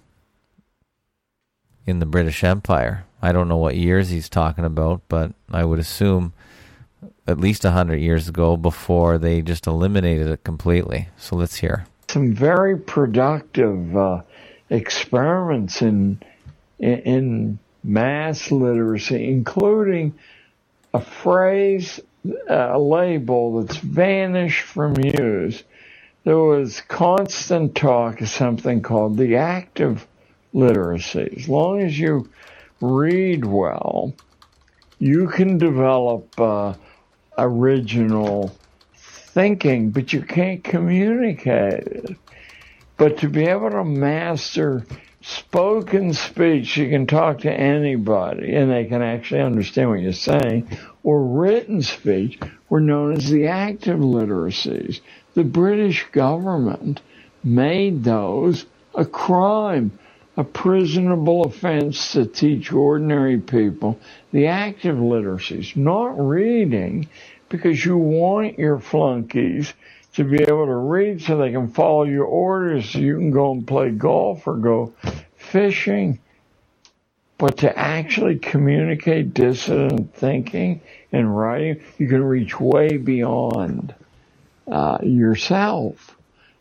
in the British Empire. I don't know what years he's talking about, but I would assume at least 100 years ago before they just eliminated it completely. So let's hear. Some very productive experiments in mass literacy, including a phrase, a label that's vanished from use. There was constant talk of something called the active literacy. As long as you read well, you can develop original thinking, but you can't communicate it. But to be able to master spoken speech, you can talk to anybody and they can actually understand what you're saying, or written speech were known as the active literacies. The British government made those a crime, a prisonable offense to teach ordinary people the active literacies, not reading, because you want your flunkies to be able to read so they can follow your orders so you can go and play golf or go fishing. But to actually communicate dissident thinking and writing, you can reach way beyond yourself.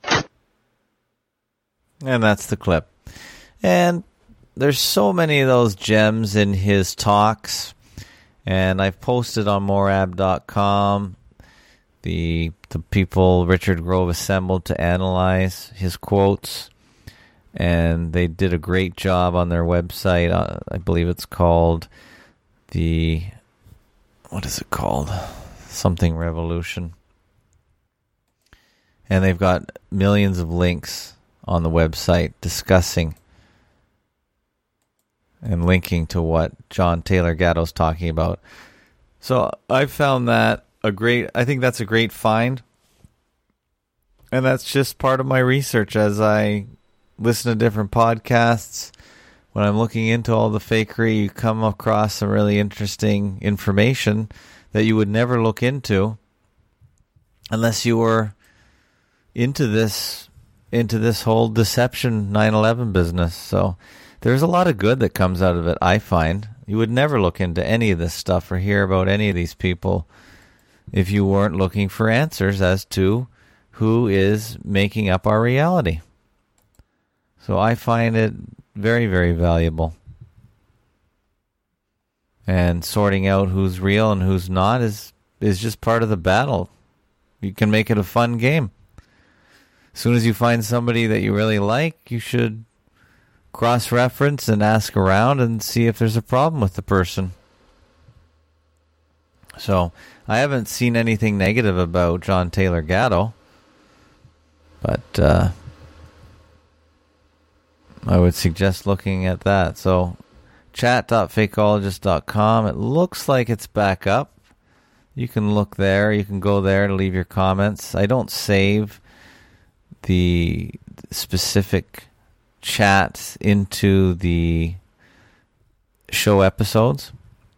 And that's the clip. And there's so many of those gems in his talks. And I've posted on morab.com the people Richard Grove assembled to analyze his quotes. And they did a great job on their website. I believe it's called what is it called? Something Revolution. And they've got millions of links on the website discussing and linking to what John Taylor Gatto's talking about. So I found that I think that's a great find. And that's just part of my research as I listen to different podcasts. When I'm looking into all the fakery, you come across some really interesting information that you would never look into unless you were into this whole deception 9/11 business. So there's a lot of good that comes out of it, I find. You would never look into any of this stuff or hear about any of these people if you weren't looking for answers as to who is making up our reality. So I find it very, very valuable. And sorting out who's real and who's not is just part of the battle. You can make it a fun game. As soon as you find somebody that you really like, you should cross-reference and ask around and see if there's a problem with the person. So I haven't seen anything negative about John Taylor Gatto, but I would suggest looking at that. So chat.fakeologist.com. It looks like it's back up. You can look there. You can go there to leave your comments. I don't save the specific chats into the show episodes,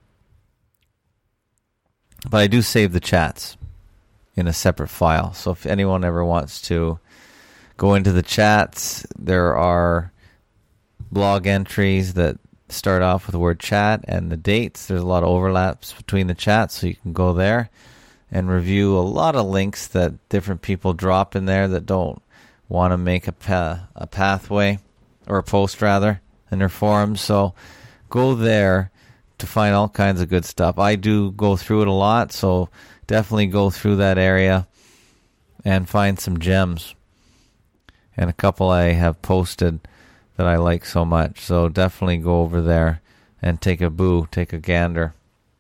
but I do save the chats in a separate file. So if anyone ever wants to go into the chats, there are blog entries that start off with the word chat and the dates. There's a lot of overlaps between the chats, so you can go there and review a lot of links that different people drop in there that don't want to make a pathway, or a post rather, in their forums. So go there to find all kinds of good stuff. I do go through it a lot, so definitely go through that area and find some gems. And a couple I have posted that I like so much. So definitely go over there and take a gander.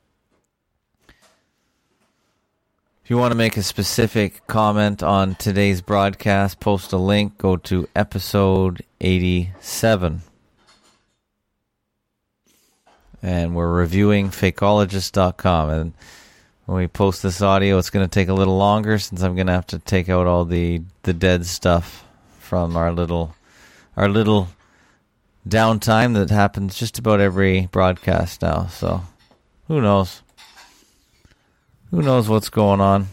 If you want to make a specific comment on today's broadcast, post a link, go to episode 87. And we're reviewing fakeologist.com. And when we post this audio, it's going to take a little longer since I'm going to have to take out all the dead stuff from our little downtime that happens just about every broadcast now. So who knows? Who knows what's going on?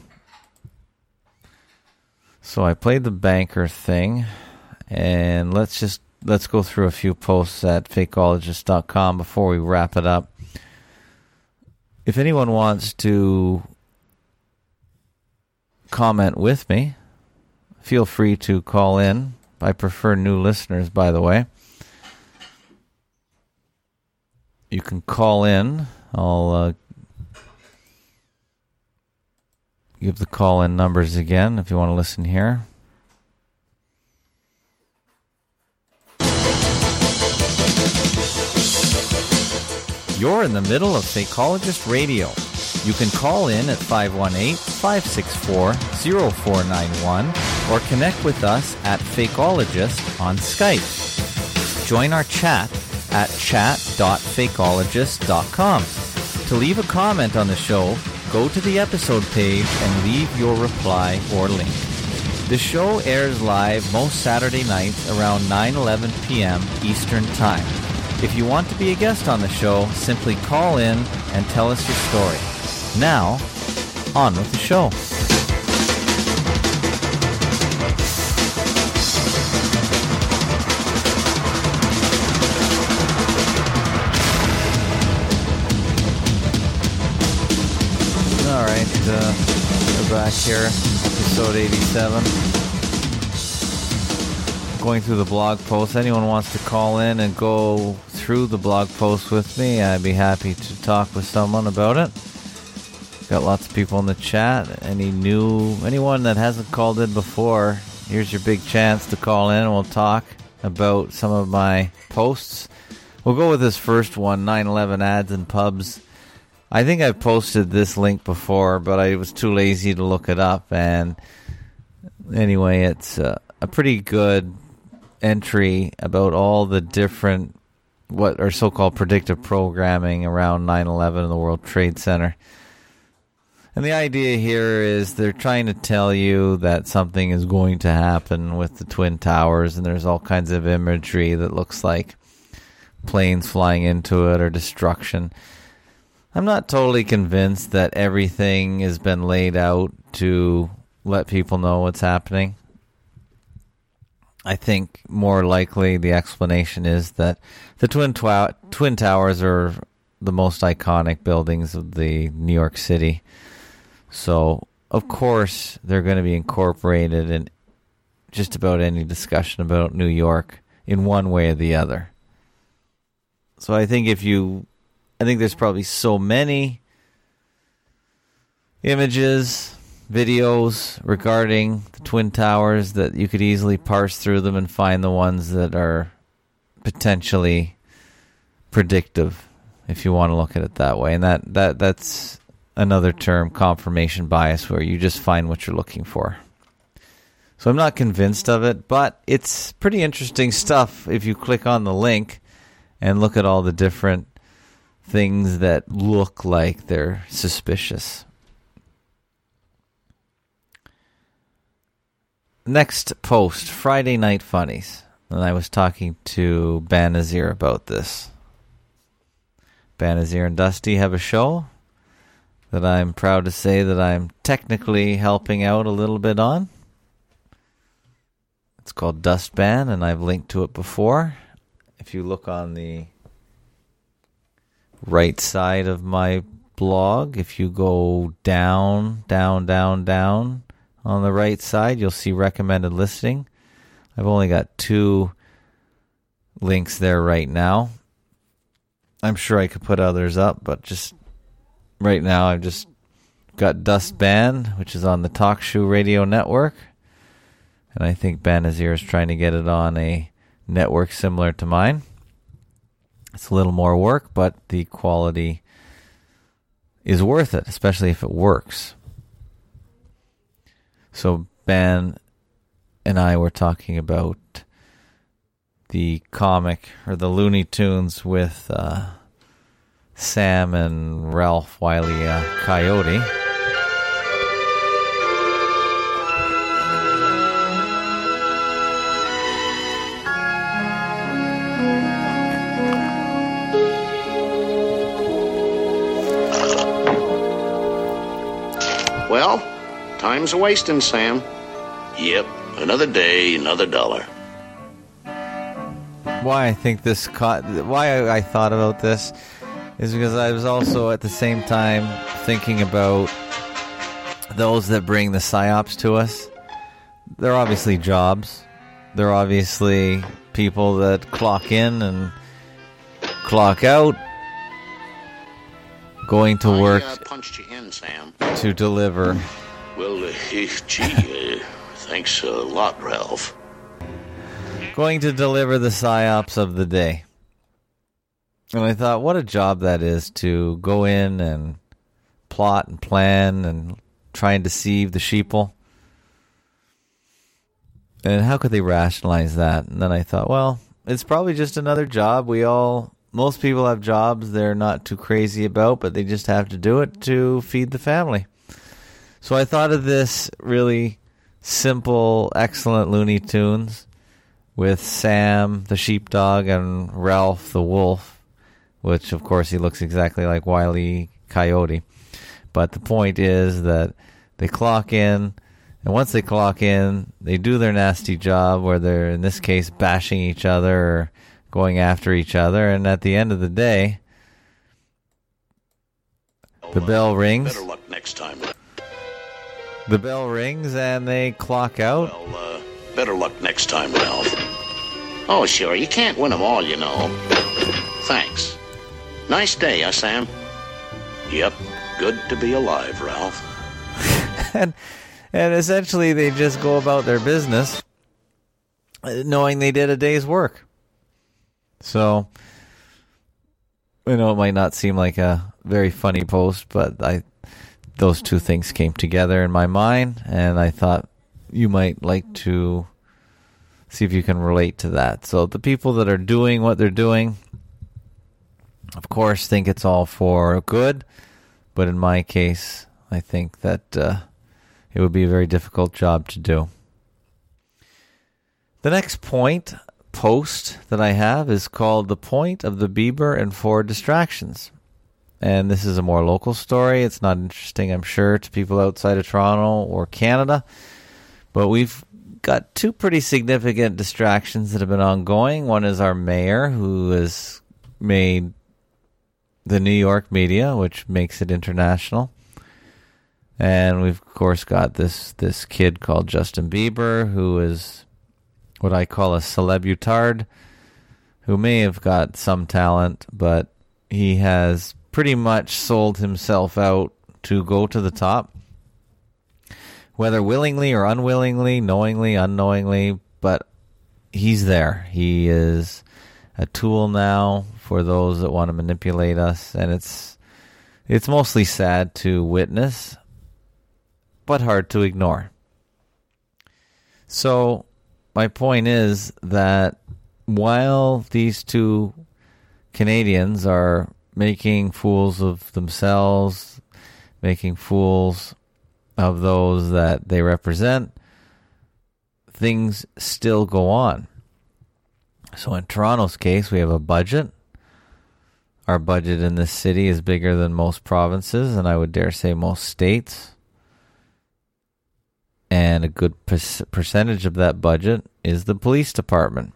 So I played the banker thing, and let's go through a few posts at fakeologist.com before we wrap it up. If anyone wants to comment with me, feel free to call in. I prefer new listeners, by the way. You can call in. I'll give the call-in numbers again if you want to listen here. You're in the middle of Fakeologist Radio. You can call in at 518-564-0491 or connect with us at Fakeologist on Skype. Join our chat at chat.fakeologist.com. To leave a comment on the show, go to the episode page and leave your reply or link. The show airs live most Saturday nights around 9:11 p.m. Eastern Time. If you want to be a guest on the show, simply call in and tell us your story. Now, on with the show. All right, we're back here, episode 87. Going through the blog post. Anyone wants to call in and go through the blog post with me, I'd be happy to talk with someone about it. Got lots of people in the chat. Anyone that hasn't called in before, here's your big chance to call in and we'll talk about some of my posts. We'll go with this first one, 9/11 ads in pubs. I think I've posted this link before, but I was too lazy to look it up. And anyway, it's a pretty good entry about all the different, what are so-called predictive programming around 9/11 and the World Trade Center. And the idea here is they're trying to tell you that something is going to happen with the Twin Towers, and there's all kinds of imagery that looks like planes flying into it or destruction. I'm not totally convinced that everything has been laid out to let people know what's happening. I think more likely the explanation is that the Twin Towers are the most iconic buildings of the New York City. So, of course, they're going to be incorporated in just about any discussion about New York in one way or the other. So I think there's probably so many images, videos regarding the Twin Towers that you could easily parse through them and find the ones that are potentially predictive, if you want to look at it that way. And that's another term, confirmation bias, where you just find what you're looking for. So I'm not convinced of it, but it's pretty interesting stuff if you click on the link and look at all the different things that look like they're suspicious. Next post, Friday Night Funnies. And I was talking to Banazir about this. Banazir and Dusty have a show that I'm proud to say that I'm technically helping out a little bit on. It's called Dustban, and I've linked to it before. If you look on the right side of my blog, if you go down on the right side, you'll see recommended listening. I've only got 2 links there right now. I'm sure I could put others up, but just right now I've just got Dustban, which is on the TalkShoe Radio Network. And I think Banazir is trying to get it on a network similar to mine. It's a little more work, but the quality is worth it, especially if it works. So Ben and I were talking about the comic, or the Looney Tunes with Sam and Ralph Wile E. Coyote. Well, time's a-wasting, Sam. Yep, another day, another dollar. Why I think why I thought about this is because I was also at the same time thinking about those that bring the psyops to us. They're obviously jobs. They're obviously people that clock in and clock out, going to work punched you in, Sam. to deliver. Well, gee, thanks a lot, Ralph. Going to deliver the psyops of the day. And I thought, what a job that is, to go in and plot and plan and try and deceive the sheeple. And how could they rationalize that? And then I thought, well, it's probably just another job. Most people have jobs they're not too crazy about, but they just have to do it to feed the family. So I thought of this really simple, excellent Looney Tunes with Sam the sheepdog and Ralph the wolf, which of course he looks exactly like Wile E. Coyote. But the point is that they clock in, and once they clock in, they do their nasty job where they're, in this case, bashing each other or going after each other, and at the end of the day, the bell rings. Better luck next time. The bell rings and they clock out. Well, better luck next time, Ralph. Oh, sure, you can't win them all, you know. Thanks. Nice day, Sam? Yep, good to be alive, Ralph. and essentially they just go about their business knowing they did a day's work. So, it might not seem like a very funny post, but those two things came together in my mind, and I thought you might like to see if you can relate to that. So the people that are doing what they're doing, of course, think it's all for good, but in my case, I think that it would be a very difficult job to do. The next post that I have is called The Point of the Bieber and Ford Distractions. And this is a more local story. It's not interesting, I'm sure, to people outside of Toronto or Canada. But we've got two pretty significant distractions that have been ongoing. One is our mayor, who has made the New York media, which makes it international. And we've, of course, got this kid called Justin Bieber, who is what I call a celebutard, who may have got some talent, but he has pretty much sold himself out to go to the top, whether willingly or unwillingly, knowingly, unknowingly, but he's there. He is a tool now for those that want to manipulate us, and it's mostly sad to witness, but hard to ignore. So my point is that while these two Canadians are making fools of themselves, making fools of those that they represent, things still go on. So in Toronto's case, we have a budget. Our budget in this city is bigger than most provinces, and I would dare say most states. And a good percentage of that budget is the police department.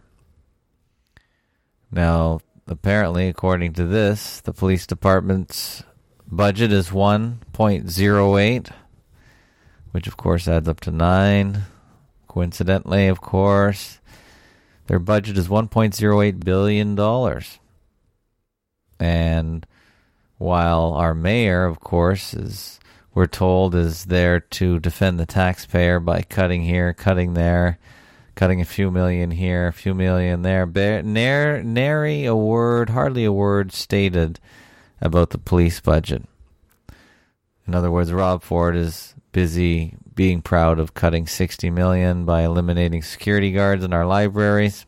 Now, apparently, according to this, the police department's budget is 1.08, which of course adds up to 9. Coincidentally, of course, their budget is $1.08 billion. And while our mayor, of course, we're told is there to defend the taxpayer by cutting here, cutting there, cutting a few million here, a few million there. Nary a word, hardly a word stated about the police budget. In other words, Rob Ford is busy being proud of cutting $60 million by eliminating security guards in our libraries.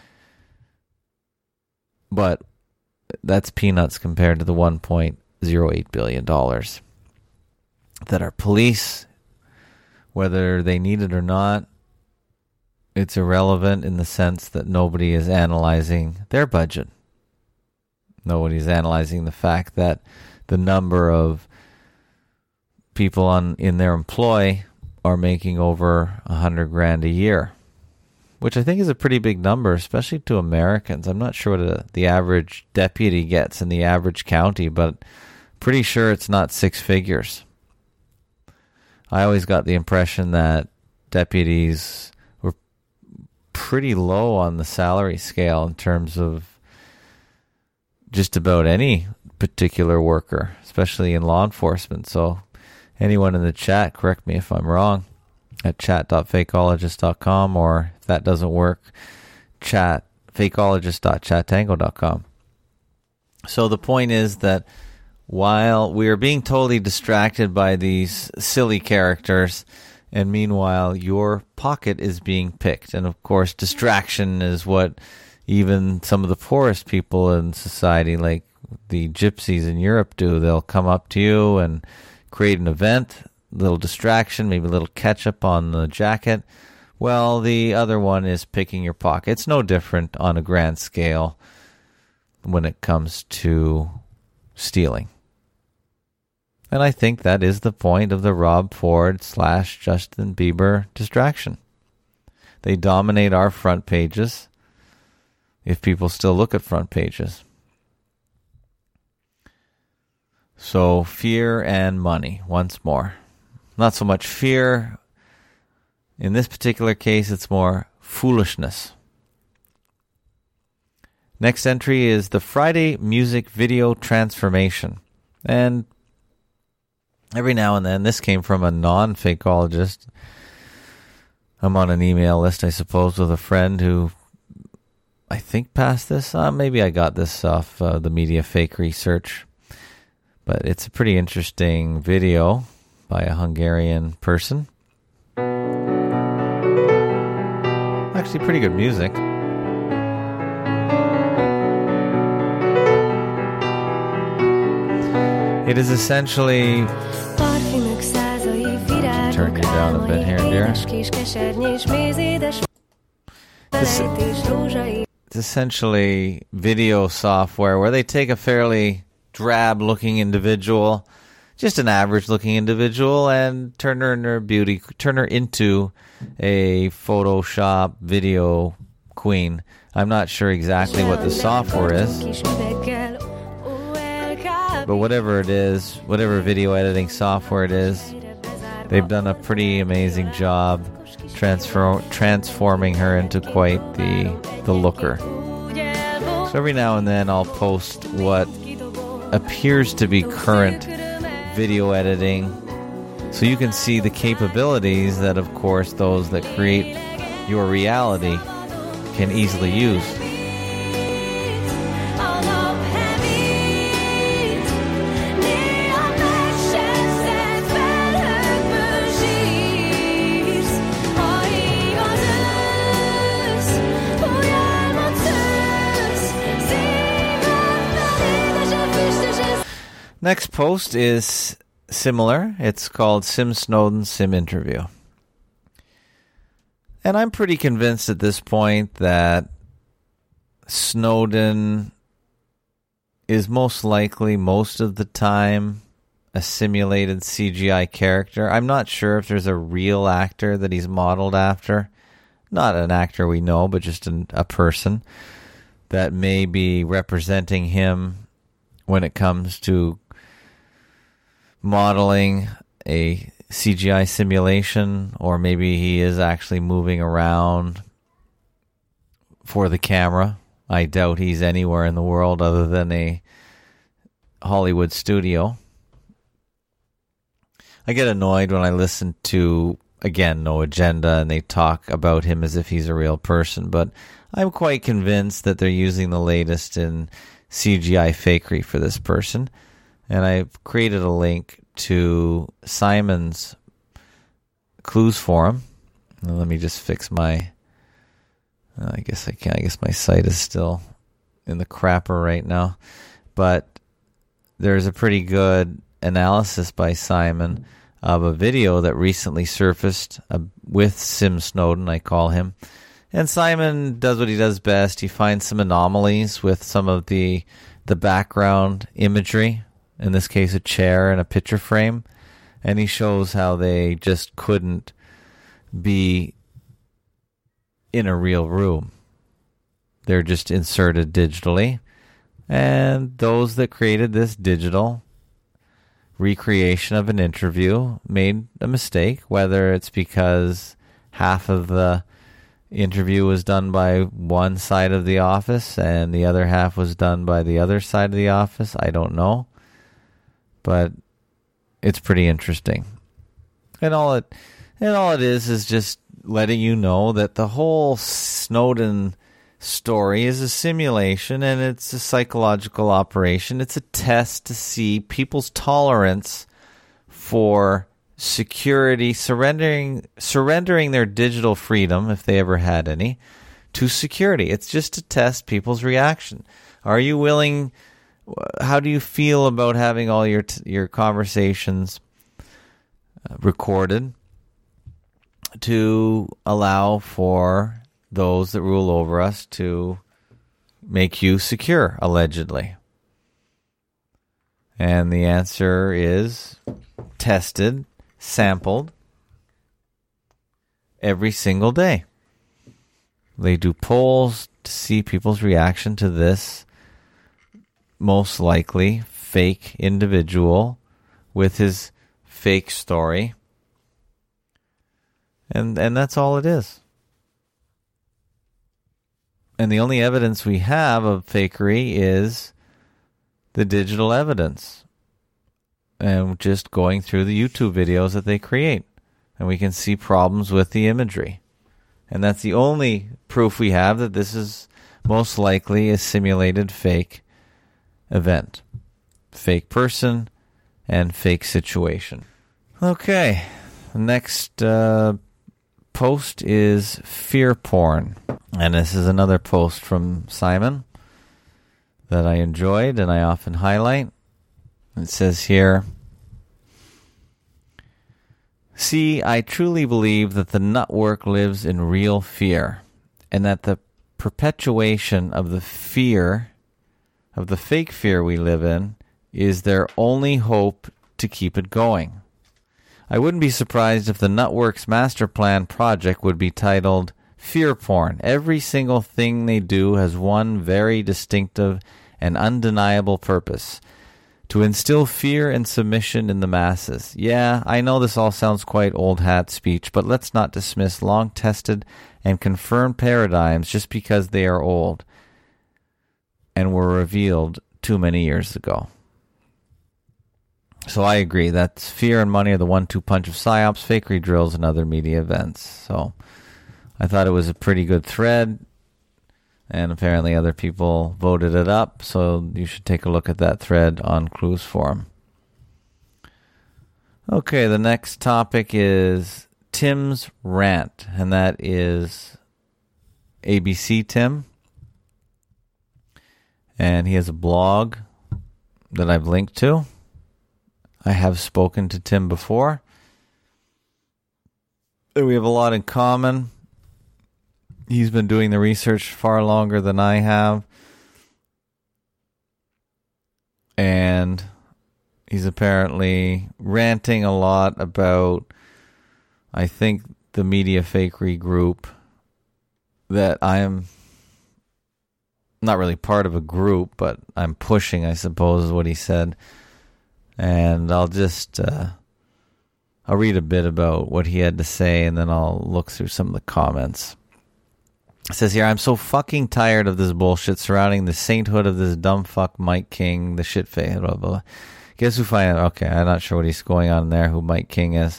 But that's peanuts compared to the $1.08 billion that our police, whether they need it or not, it's irrelevant in the sense that nobody is analyzing their budget. Nobody's analyzing the fact that the number of people in their employ are making over $100,000 a year, which I think is a pretty big number, especially to Americans. I'm not sure what the average deputy gets in the average county, but pretty sure it's not six figures. I always got the impression that deputies were pretty low on the salary scale in terms of just about any particular worker, especially in law enforcement. So anyone in the chat, correct me if I'm wrong, at chat.fakeologist.com, or if that doesn't work, chat fakeologist.chattango.com. So the point is that while we are being totally distracted by these silly characters, and meanwhile your pocket is being picked. And of course, distraction is what even some of the poorest people in society, like the gypsies in Europe, do. They'll come up to you and create an event. little distraction, maybe a little ketchup on the jacket. Well, the other one is picking your pocket. It's no different on a grand scale when it comes to stealing. And I think that is the point of the Rob Ford / Justin Bieber distraction. They dominate our front pages, if people still look at front pages. So fear and money, once more. Not so much fear. In this particular case, it's more foolishness. Next entry is the Friday music video transformation. And every now and then, this came from a non-fakeologist. I'm on an email list, I suppose, with a friend who I think passed this. Maybe I got this off the Media Fake Research. But it's a pretty interesting video by a Hungarian person. Actually, pretty good music. It is essentially... Turn you down a bit here, dear. It's essentially video software where they take a fairly drab-looking individual, just an average-looking individual, and turn her into a Photoshop video queen. I'm not sure exactly what the software is, but whatever it is, whatever video editing software it is, they've done a pretty amazing job transforming her into quite the looker. So every now and then I'll post what appears to be current video editing, so you can see the capabilities that, of course, those that create your reality can easily use. Next post is similar. It's called Sim Snowden Sim Interview. And I'm pretty convinced at this point that Snowden is most likely, most of the time, a simulated CGI character. I'm not sure if there's a real actor that he's modeled after. Not an actor we know, but just a person that may be representing him when it comes to modeling a CGI simulation, or maybe he is actually moving around for the camera. I doubt he's anywhere in the world other than a Hollywood studio. I get annoyed when I listen to, again, No Agenda, and they talk about him as if he's a real person, but I'm quite convinced that they're using the latest in CGI fakery for this person. And I've created a link to Simon's Clues Forum. Now, let me just fix my... I guess I can't. I guess my site is still in the crapper right now. But there's a pretty good analysis by Simon of a video that recently surfaced with Sim Snowden, I call him. And Simon does what he does best. He finds some anomalies with some of the background imagery. In this case, a chair and a picture frame. And he shows how they just couldn't be in a real room. They're just inserted digitally. And those that created this digital recreation of an interview made a mistake, whether it's because half of the interview was done by one side of the office and the other half was done by the other side of the office. I don't know. But it's pretty interesting. And all it is just letting you know that the whole Snowden story is a simulation, and it's a psychological operation. It's a test to see people's tolerance for security, surrendering their digital freedom, if they ever had any, to security. It's just to test people's reaction. Are you willing? How do you feel about having all your conversations recorded to allow for those that rule over us to make you secure, allegedly. And the answer is tested, sampled every single day. They do polls to see people's reaction to this most likely fake individual with his fake story. And that's all it is. And the only evidence we have of fakery is the digital evidence. And just going through the YouTube videos that they create. And we can see problems with the imagery. And that's the only proof we have that this is most likely a simulated fake event. Fake person and fake situation. Okay. The next post is fear porn. And this is another post from Simon that I enjoyed and I often highlight. It says here, "See, I truly believe that the nutwork lives in real fear, and that the perpetuation of the fear, of the fake fear we live in, is their only hope to keep it going. I wouldn't be surprised if the Nutworks master plan project would be titled Fear Porn. Every single thing they do has one very distinctive and undeniable purpose: to instill fear and submission in the masses. Yeah, I know this all sounds quite old hat speech, but let's not dismiss long-tested and confirmed paradigms just because they are old and were revealed too many years ago." So I agree. That's fear and money are the 1-2 punch of psyops, fakery drills, and other media events. So I thought it was a pretty good thread, and apparently other people voted it up, so you should take a look at that thread on Clues Forum. Okay, the next topic is Tim's rant, and that is ABC Tim, and he has a blog that I've linked to. I have spoken to Tim before. We have a lot in common. He's been doing the research far longer than I have. And he's apparently ranting a lot about, I think, the media fakery group that I am not really part of a group, but I'm pushing, I suppose, is what he said. And I'll just, I'll read a bit about what he had to say, and then I'll look through some of the comments. It says here, "I'm so fucking tired of this bullshit surrounding the sainthood of this dumb fuck Mike King, the shitface, blah, blah, blah. Guess who find out? Okay, I'm not sure what he's going on there, who Mike King is.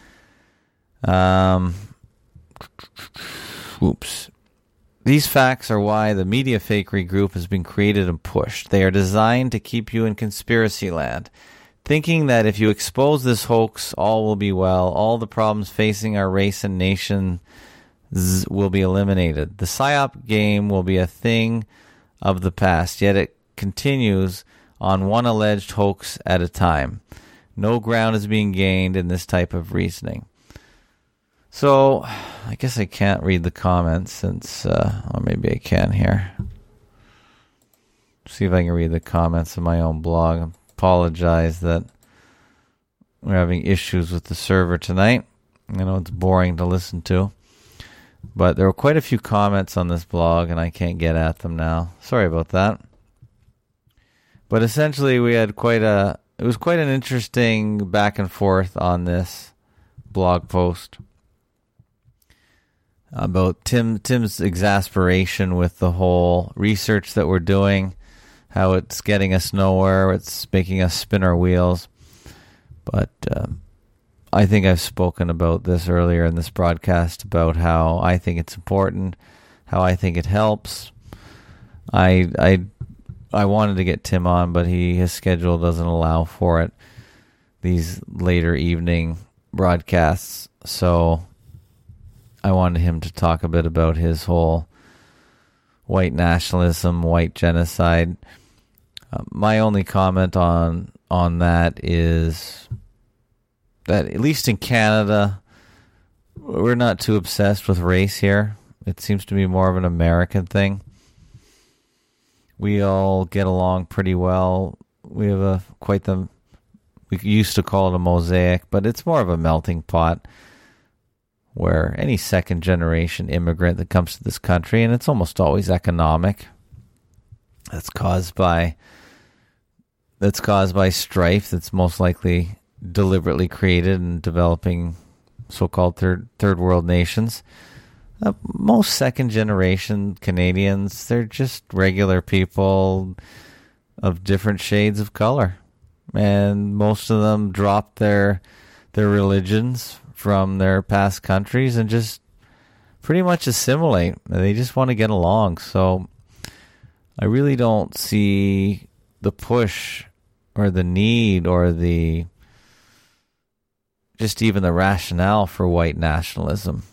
Oops. These facts are why the media fakery group has been created and pushed. They are designed to keep you in conspiracy land, thinking that if you expose this hoax, all will be well. All the problems facing our race and nation will be eliminated. The PSYOP game will be a thing of the past, yet it continues on one alleged hoax at a time. No ground is being gained in this type of reasoning." So, I guess I can't read the comments since, or maybe I can here. See if I can read the comments of my own blog. I apologize that we're having issues with the server tonight. I know it's boring to listen to. But there were quite a few comments on this blog, and I can't get at them now. Sorry about that. But essentially, we had it was quite an interesting back and forth on this blog post about Tim's exasperation with the whole research that we're doing, how it's getting us nowhere, it's making us spin our wheels. But I think I've spoken about this earlier in this broadcast about how I think it's important, how I think it helps. I wanted to get Tim on, but his schedule doesn't allow for it, these later evening broadcasts. So I wanted him to talk a bit about his whole white nationalism, white genocide. My only comment on that is that at least in Canada, we're not too obsessed with race here. It seems to be more of an American thing. We all get along pretty well. We have we used to call it a mosaic, but it's more of a melting pot where any second generation immigrant that comes to this country, and it's almost always economic, that's caused by strife that's most likely deliberately created in developing so-called third world nations. Most second generation Canadians, they're just regular people of different shades of color, and most of them dropped their religions from their past countries and just pretty much assimilate. They just want to get along. So I really don't see the push or the need or just even the rationale for white nationalism.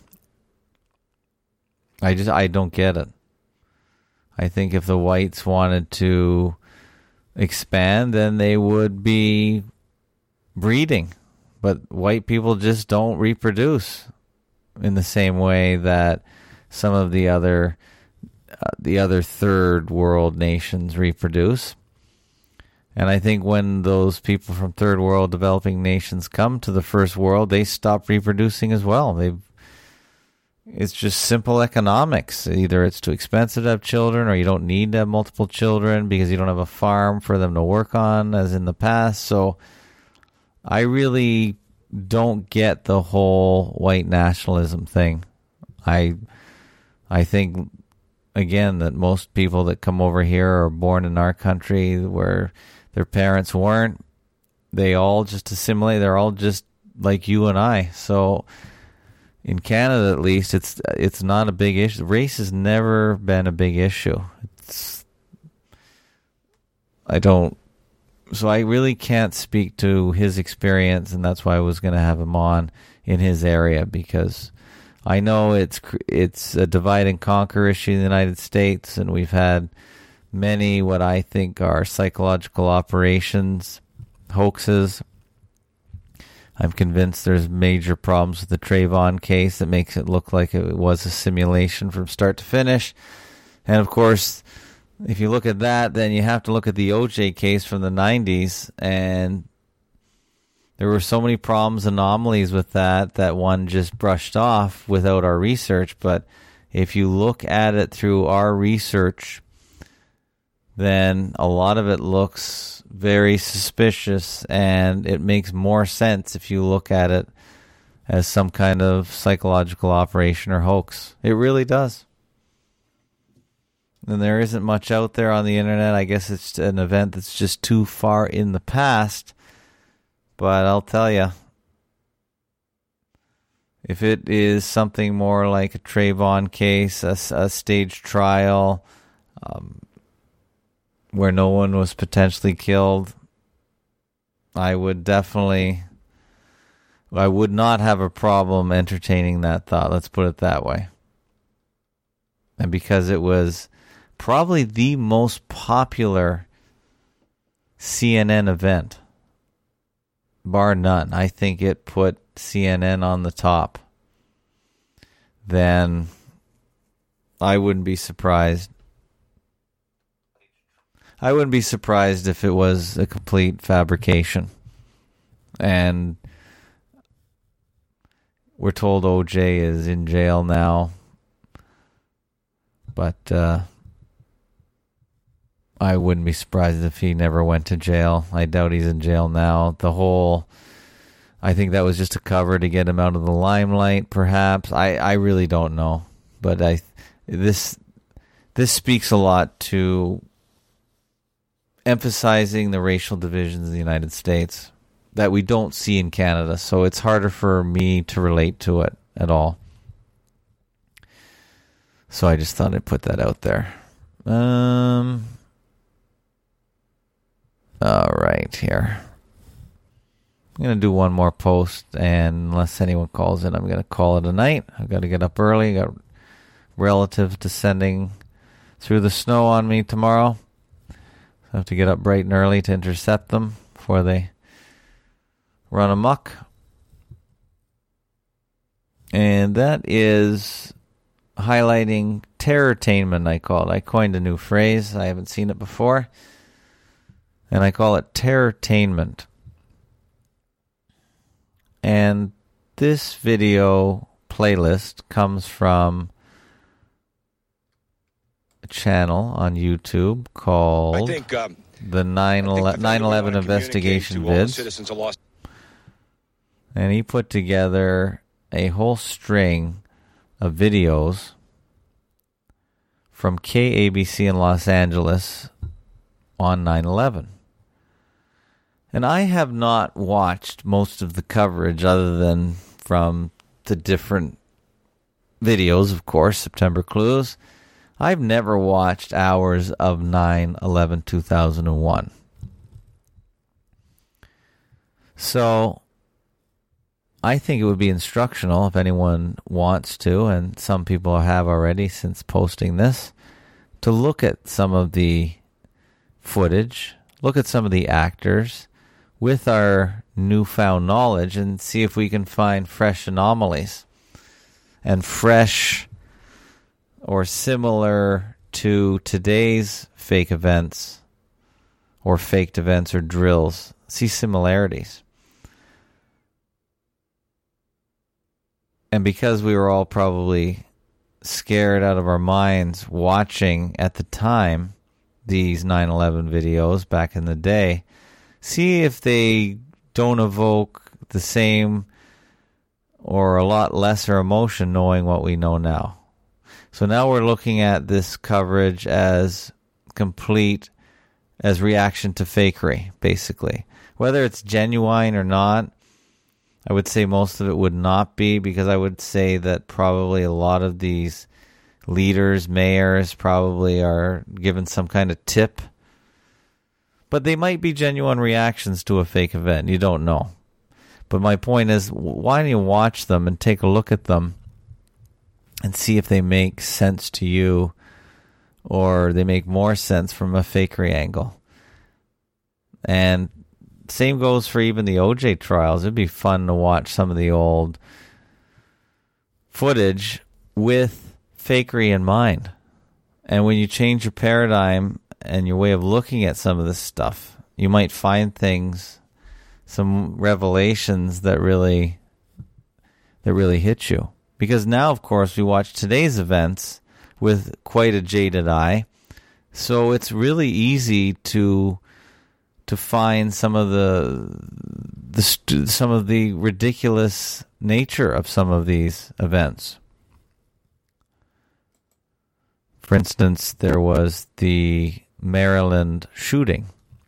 I don't get it. I think if the whites wanted to expand, then they would be breeding. But white people just don't reproduce in the same way that some of the other third world nations reproduce. And I think when those people from third world developing nations come to the first world, they stop reproducing as well. It's just simple economics. Either it's too expensive to have children, or you don't need to have multiple children because you don't have a farm for them to work on as in the past. So I really don't get the whole white nationalism thing. I think, again, that most people that come over here are born in our country where their parents weren't. They all just assimilate. They're all just like you and I. So in Canada, at least, it's not a big issue. Race has never been a big issue. So I really can't speak to his experience, and that's why I was going to have him on in his area, because I know it's a divide and conquer issue in the United States, and we've had many what I think are psychological operations, hoaxes. I'm convinced there's major problems with the Trayvon case that makes it look like it was a simulation from start to finish. And of course, if you look at that, then you have to look at the OJ case from the 90s, and there were so many problems, anomalies with that one just brushed off without our research. But if you look at it through our research, then a lot of it looks very suspicious, and it makes more sense if you look at it as some kind of psychological operation or hoax. It really does. And there isn't much out there on the internet. I guess it's an event that's just too far in the past. But I'll tell you, if it is something more like a Trayvon case, a staged trial, where no one was potentially killed, I would not have a problem entertaining that thought. Let's put it that way. And because it was probably the most popular CNN event, bar none, I think it put CNN on the top, then I wouldn't be surprised. I wouldn't be surprised if it was a complete fabrication. And we're told OJ is in jail now. But I wouldn't be surprised if he never went to jail. I doubt he's in jail now. I think that was just a cover to get him out of the limelight, perhaps. I really don't know. But this speaks a lot to emphasizing the racial divisions in the United States that we don't see in Canada. So it's harder for me to relate to it at all. So I just thought I'd put that out there. All right, here. I'm going to do one more post, and unless anyone calls in, I'm going to call it a night. I've got to get up early. Got relatives descending through the snow on me tomorrow. I have to get up bright and early to intercept them before they run amok. And that is highlighting terrortainment, I call it. I coined a new phrase. I haven't seen it before. And I call it terrortainment. And this video playlist comes from a channel on YouTube called the 9/11 Investigation Vids. And he put together a whole string of videos from KABC in Los Angeles on 9/11. And I have not watched most of the coverage other than from the different videos, of course, September Clues. I've never watched hours of 9/11/2001. So I think it would be instructional if anyone wants to, and some people have already since posting this, to look at some of the footage, look at some of the actors with our newfound knowledge and see if we can find fresh anomalies and fresh or similar to today's fake events or faked events or drills. See similarities. And because we were all probably scared out of our minds watching at the time these 9/11 videos back in the day, see if they don't evoke the same or a lot lesser emotion knowing what we know now. So now we're looking at this coverage as complete, as reaction to fakery, basically. Whether it's genuine or not, I would say most of it would not be, because I would say that probably a lot of these leaders, mayors, probably are given some kind of tip. But they might be genuine reactions to a fake event. You don't know. But my point is, why don't you watch them and take a look at them and see if they make sense to you or they make more sense from a fakery angle. And same goes for even the OJ trials. It'd be fun to watch some of the old footage with fakery in mind. And when you change your paradigm and your way of looking at some of this stuff, you might find things, some revelations that really hit you. Because now, of course, we watch today's events with quite a jaded eye. So it's really easy to find some of the ridiculous nature of some of these events. For instance, there was the Maryland shooting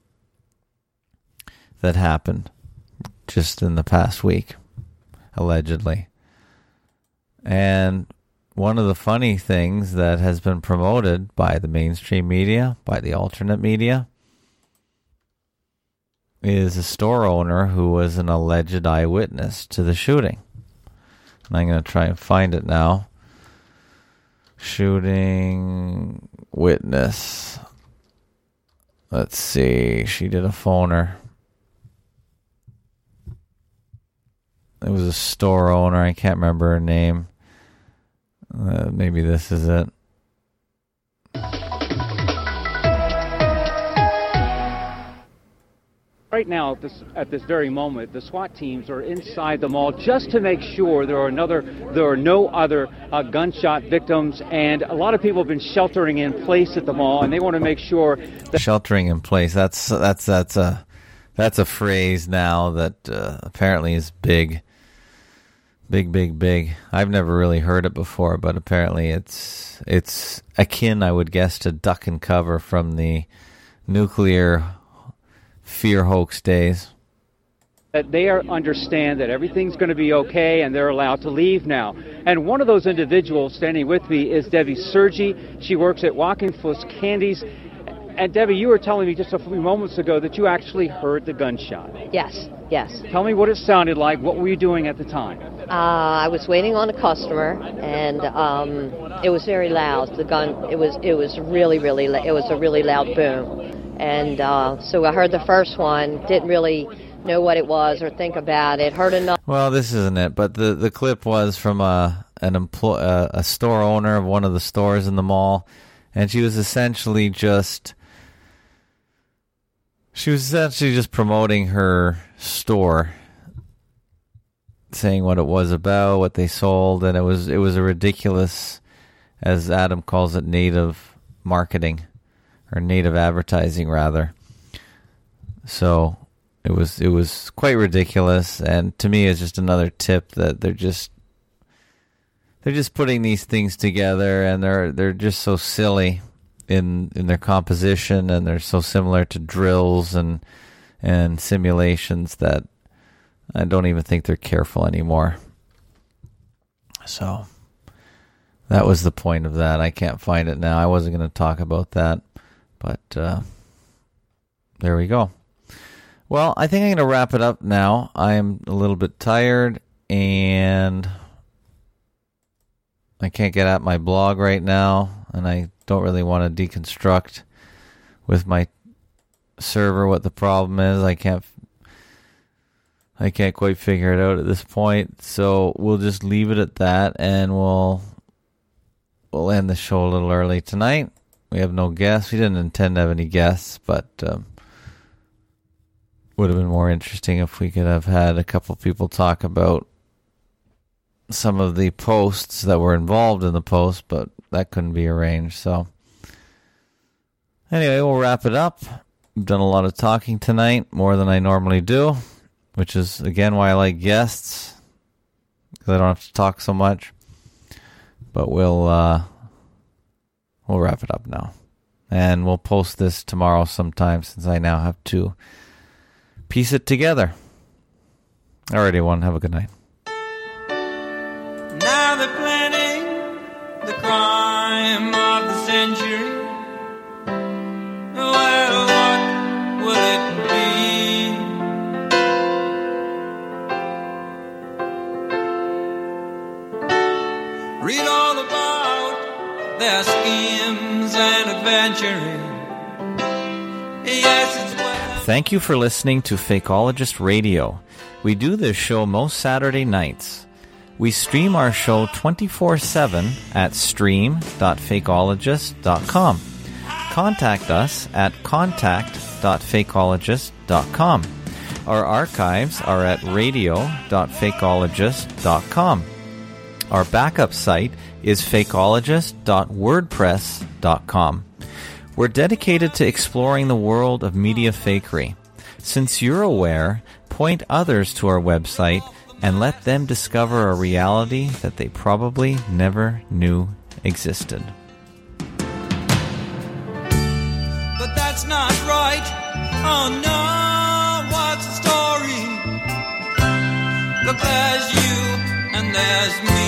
that happened just in the past week, allegedly. And one of the funny things that has been promoted by the mainstream media, by the alternate media, is a store owner who was an alleged eyewitness to the shooting. And I'm going to try and find it now. Shooting witness. Let's see. She did a phoner. It was a store owner. I can't remember her name. Maybe this is it. Right now, at this very moment, the SWAT teams are inside the mall just to make sure there are no other gunshot victims, and a lot of people have been sheltering in place at the mall, and they want to make sure that sheltering in place. That's a phrase now that apparently is big. Big. I've never really heard it before, but apparently it's akin, I would guess, to duck and cover from the nuclear fear hoax days. That they understand that everything's going to be okay and they're allowed to leave now. And one of those individuals standing with me is Debbie Sergi. She works at Walking Fuss Candies. And Debbie, you were telling me just a few moments ago that you actually heard the gunshot. Yes. Tell me what it sounded like. What were you doing at the time? I was waiting on a customer, and it was very loud. The gun, it was really, it was a really loud boom. And so I heard the first one, didn't really know what it was or think about it. Heard enough. Well, this isn't it, but the clip was from a store owner of one of the stores in the mall, and she was essentially just promoting her store, saying what it was about, what they sold, and it was a ridiculous, as Adam calls it, native marketing, or native advertising rather. So it was quite ridiculous, and to me it's just another tip that they're just putting these things together, and they're just so silly in their composition, and they're so similar to drills and simulations that I don't even think they're careful anymore. So that was the point of that. I can't find it now. I wasn't going to talk about that, but there we go. Well, I think I'm going to wrap it up now. I am a little bit tired, and I can't get at my blog right now, and I don't really want to deconstruct with my server what the problem is. I can't quite figure it out at this point, so we'll just leave it at that, and we'll end the show a little early tonight. We have no guests. We didn't intend to have any guests, but would have been more interesting if we could have had a couple people talk about some of the posts that were involved in the post, but that couldn't be arranged. So anyway, we'll wrap it up. We've done a lot of talking tonight, more than I normally do, which is, again, why I like guests, because I don't have to talk so much. But we'll wrap it up now. And we'll post this tomorrow sometime, since I now have to piece it together. Alrighty, everyone. Have a good night. Now they're planning the crime of the century. Well, what will it be? Read all about their schemes and adventuring. Yes, it's well. Thank you for listening to Fakeologist Radio. We do this show most Saturday nights. We stream our show 24/7 at stream.fakeologist.com. Contact us at contact.fakeologist.com. Our archives are at radio.fakeologist.com. Our backup site is fakeologist.wordpress.com. We're dedicated to exploring the world of media fakery. Since you're aware, point others to our website and let them discover a reality that they probably never knew existed. But that's not right. Oh no, what's the story? Look, there's you and there's me.